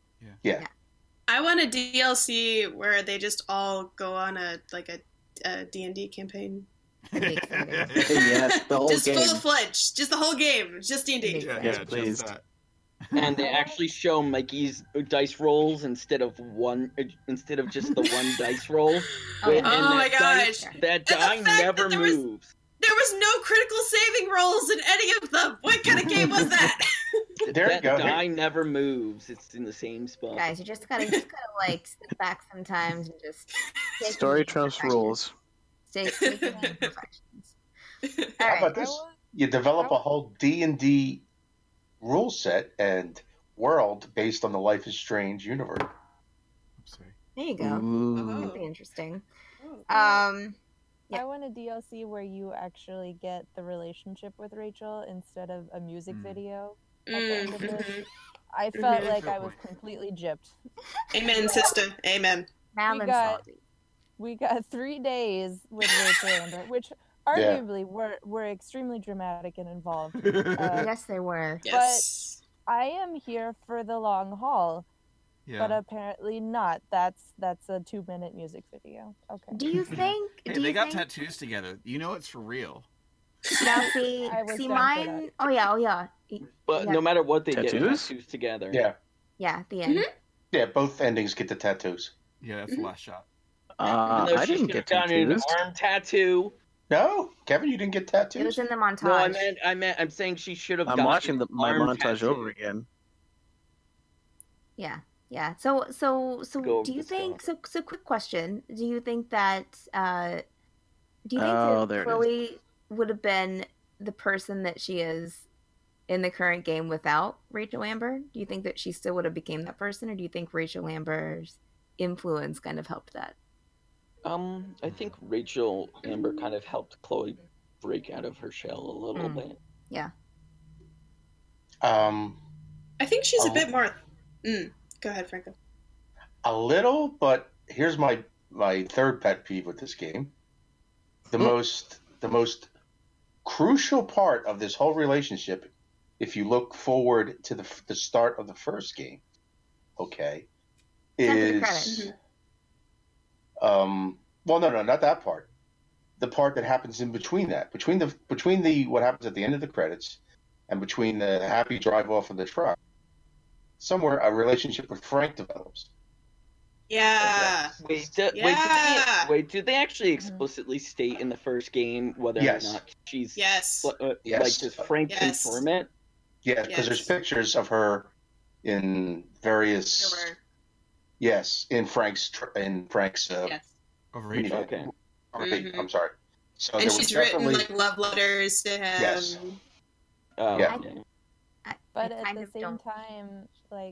I want a DLC where they just all go on a D&D campaign. That'd be exciting. Yes, the whole Just game. full-fledged. Just the whole game. Just D&D. Yeah. Yes, just please. that. And they actually show Mikey's dice rolls instead of just the one dice roll. Oh, yeah. And Oh my that dice- gosh. that the die fact that never there was- moves. There was no critical saving rolls in any of them. What kind of game was that? There you That go. die never moves. It's in the same spot. Guys, you just gotta like sit back sometimes and just take Story in trumps imperfections. rules. Take in imperfections. All How right. about this? You develop a whole D&D rule set and world based on the Life is Strange universe. I'm sorry. There you go. Ooh. That'd be interesting. Oh. Yeah. I want a DLC where you actually get the relationship with Rachel instead of a music Mm. video. At the end of it. Mhm. I felt like Good I was point. completely gypped. Amen, sister. Amen. Now We I'm got- salty. We got 3 days with Rachel Amber, which arguably were extremely dramatic and involved. Yes, they were. Yes. I am here for the long haul, Yeah. but apparently not. That's a 2-minute music video. Okay. Do you think? Hey, do they you got think? tattoos together. You know it's for real. Now see, I was see down for mine. Oh yeah. But Yeah. no matter what, they get Tattoos? tattoos together. Yeah. Yeah, at the end. Yeah, both endings get the tattoos. Yeah, that's the last shot. Even though I she didn't should've get gotten an tattoos. arm tattoo. No? Kevin, you didn't get tattoos? It was in the montage. No, I'm saying she should have. I'm gotten watching an my arm montage tattoo. over again. Yeah. So Go over do you this think so quick question. Do you think that do you think Oh, that there it Chloe would have been the person that she is in the current game without Rachel Amber? Do you think that she still would have became that person, or do you think Rachel Amber's influence kind of helped that? I think Rachel Amber kind of helped Chloe break out of her shell a little Mm. bit. I think she's a Oh. bit more. Go ahead, Franco. A little, but here's my third pet peeve with this game. The most crucial part of this whole relationship, if you look forward to the start of the first game, okay, Time for the is credits. well, no, not that part. The part that happens in between that, between the what happens at the end of the credits, and between the happy drive off of the truck, somewhere a relationship with Frank develops. Yeah. Wait, did they actually explicitly state in the first game whether Yes. or not she's Yes. Yes. like does Frank Yes. confirm it? Yeah, because there's Yes. pictures of her in various. There were. Yes, in Frank's. Yes. Of Rachel. Okay. Mhm. I'm sorry. So And there she's was written definitely. like love letters to him. Yes. Yeah. I But kind at the of same don't- time, like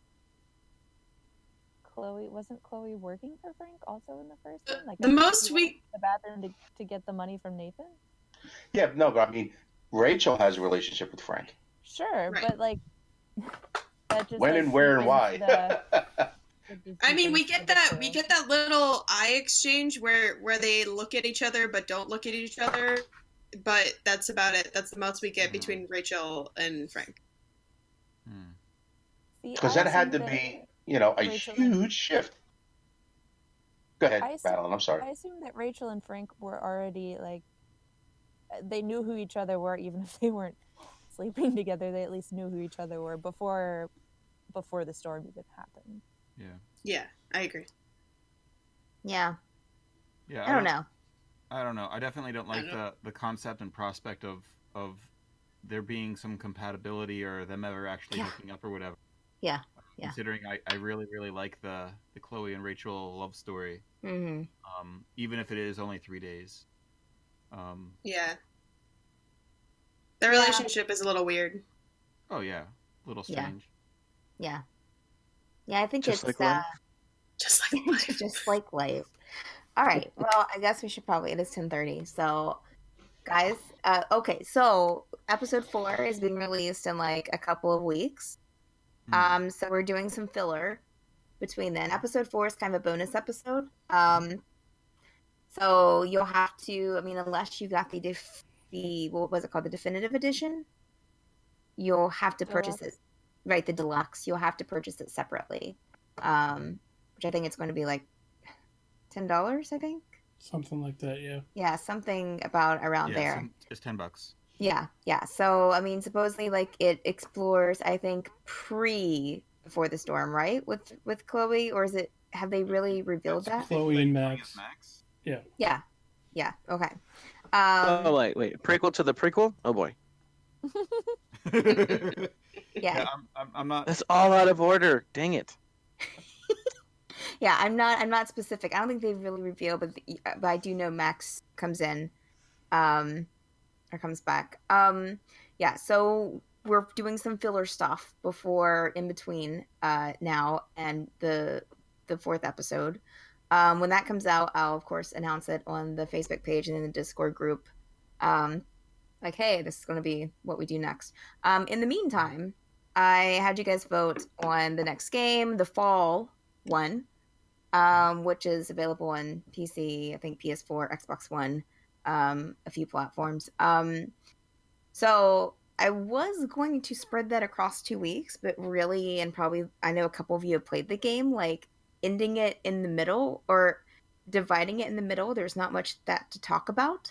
wasn't Chloe working for Frank also in the first one? Like The I think most she we- went to the bathroom to get the money from Nathan. Yeah, no, but I mean, Rachel has a relationship with Frank. Sure, Right. but like that just When like, and where and why? I mean, we get that little eye exchange where they look at each other but don't look at each other, but that's about it. That's the most we get between Rachel and Frank. Because that had to be, a Rachel- huge shift. Go ahead, I assume- Madeline. I'm sorry. I assume that Rachel and Frank were already like they knew who each other were, even if they weren't sleeping together. They at least knew who each other were before the storm even happened. Yeah. Yeah, I agree. Yeah. Yeah. I don't know. I don't know. I definitely don't like I the concept and prospect of there being some compatibility or them ever actually hooking up or whatever. Yeah. Considering I really, really like the Chloe and Rachel love story. Mm-hmm. Even if it is only 3 days. Yeah. The relationship is a little weird. Oh yeah, a little strange. Yeah. I think Just it's like life? Just like life. just like life. All right. Well, I guess we should probably. It is 10:30. So, guys. Okay. So episode 4 is being released in like a couple of weeks. So we're doing some filler between then. Episode 4 is kind of a bonus episode. So you'll have to. I mean, unless you got the what was it called? The definitive edition. You'll have to purchase it. Right, the deluxe. You'll have to purchase it separately. Which I think it's going to be like $10, I think. Something like that, yeah. Yeah, something around there. It's $10. Yeah. So, I mean, supposedly, like, it explores, I think, Before the Storm, right? With Chloe? Or is it, have they really revealed that? Chloe and Max. Yeah. Yeah, okay. Wait. Prequel to the prequel? Oh, boy. Yeah. I'm not... That's all out of order. Dang it. Yeah, I'm not specific. I don't think they've really revealed, but I do know Max comes in, or comes back. Yeah, so we're doing some filler stuff in between now and the 4th episode. When that comes out, I'll of course announce it on the Facebook page and in the Discord group. Like, hey, this is going to be what we do next. In the meantime, I had you guys vote on the next game, the fall one, which is available on PC, I think PS4, Xbox One, a few platforms. So I was going to spread that across 2 weeks, but really, and probably I know a couple of you have played the game, like ending it in the middle or dividing it in the middle, there's not much that to talk about.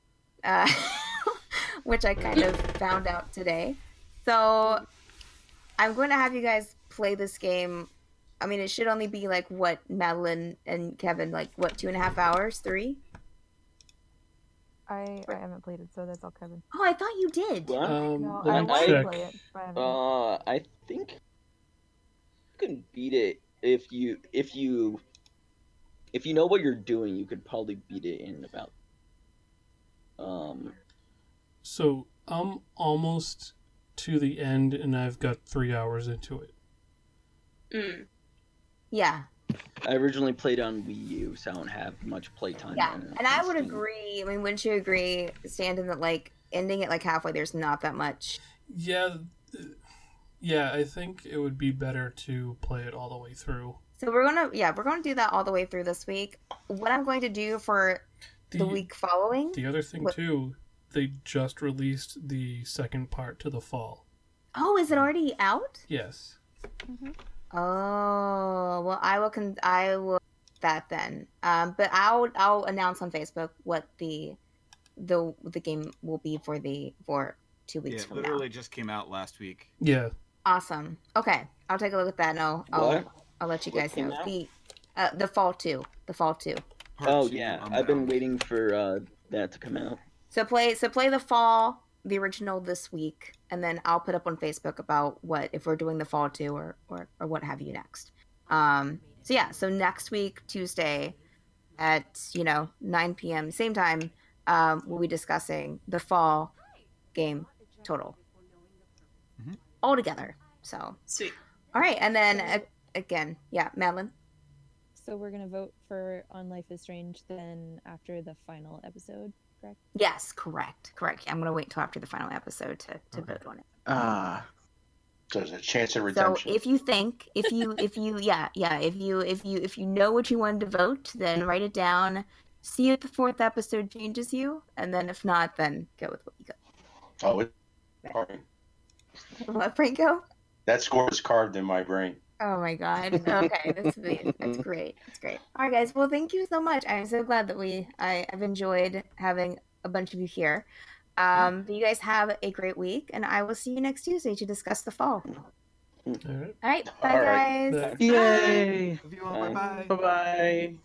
Which I kind of found out today. So I'm going to have you guys play this game. I mean, it should only be like, what, Madeline and Kevin, like, what, 2.5 hours? 3? I haven't played it, so that's all Kevin. Oh, I thought you did. What? No, let I me want to check. play it, but I haven't. I think you can beat it if you know what you're doing. You could probably beat it in about. So I'm almost to the end, and I've got 3 hours into it. Yeah. I originally played on Wii U, so I don't have much playtime. Yeah, on it. and I would agree. I mean, wouldn't you agree, Stanton, that like ending it like halfway, there's not that much. Yeah, I think it would be better to play it all the way through. So we're gonna do that all the way through this week. What I'm going to do for the week following. The other thing too, they just released the second part to the fall. Oh, is it already out? Yes. Mm-hmm. Oh, well, I will that then. But I'll announce on Facebook what the game will be for 2 weeks from now. It literally just came out last week. Yeah. Awesome. Okay, I'll take a look at that and I'll let you guys know. The fall 2. Part Oh 2 yeah, on I've been Valve. waiting for that to come out. So play the fall, the original this week, and then I'll put up on Facebook about what if we're doing the fall 2 or what have you next. So next week, Tuesday at 9 p.m. same time, we'll be discussing the fall game total all together. So Sweet. all right, and then again, Madeline. So we're gonna vote on Life is Strange then after the final episode, correct? Yes, correct. I'm gonna wait until after the final episode to vote on it. So there's a chance of So redemption. if you know what you wanted to vote, then write it down. See if the 4th episode changes you, and then if not, then go with what you got. Oh, it's carving. What, Franco? That score is carved in my brain. Oh my god. Okay, that's great. That's great. All right, guys. Well, thank you so much. I'm so glad that I've enjoyed having a bunch of you here. But you guys have a great week, and I will see you next Tuesday to discuss the fall. All right. All right. Bye, All right. guys. Yay! Bye. Bye-bye.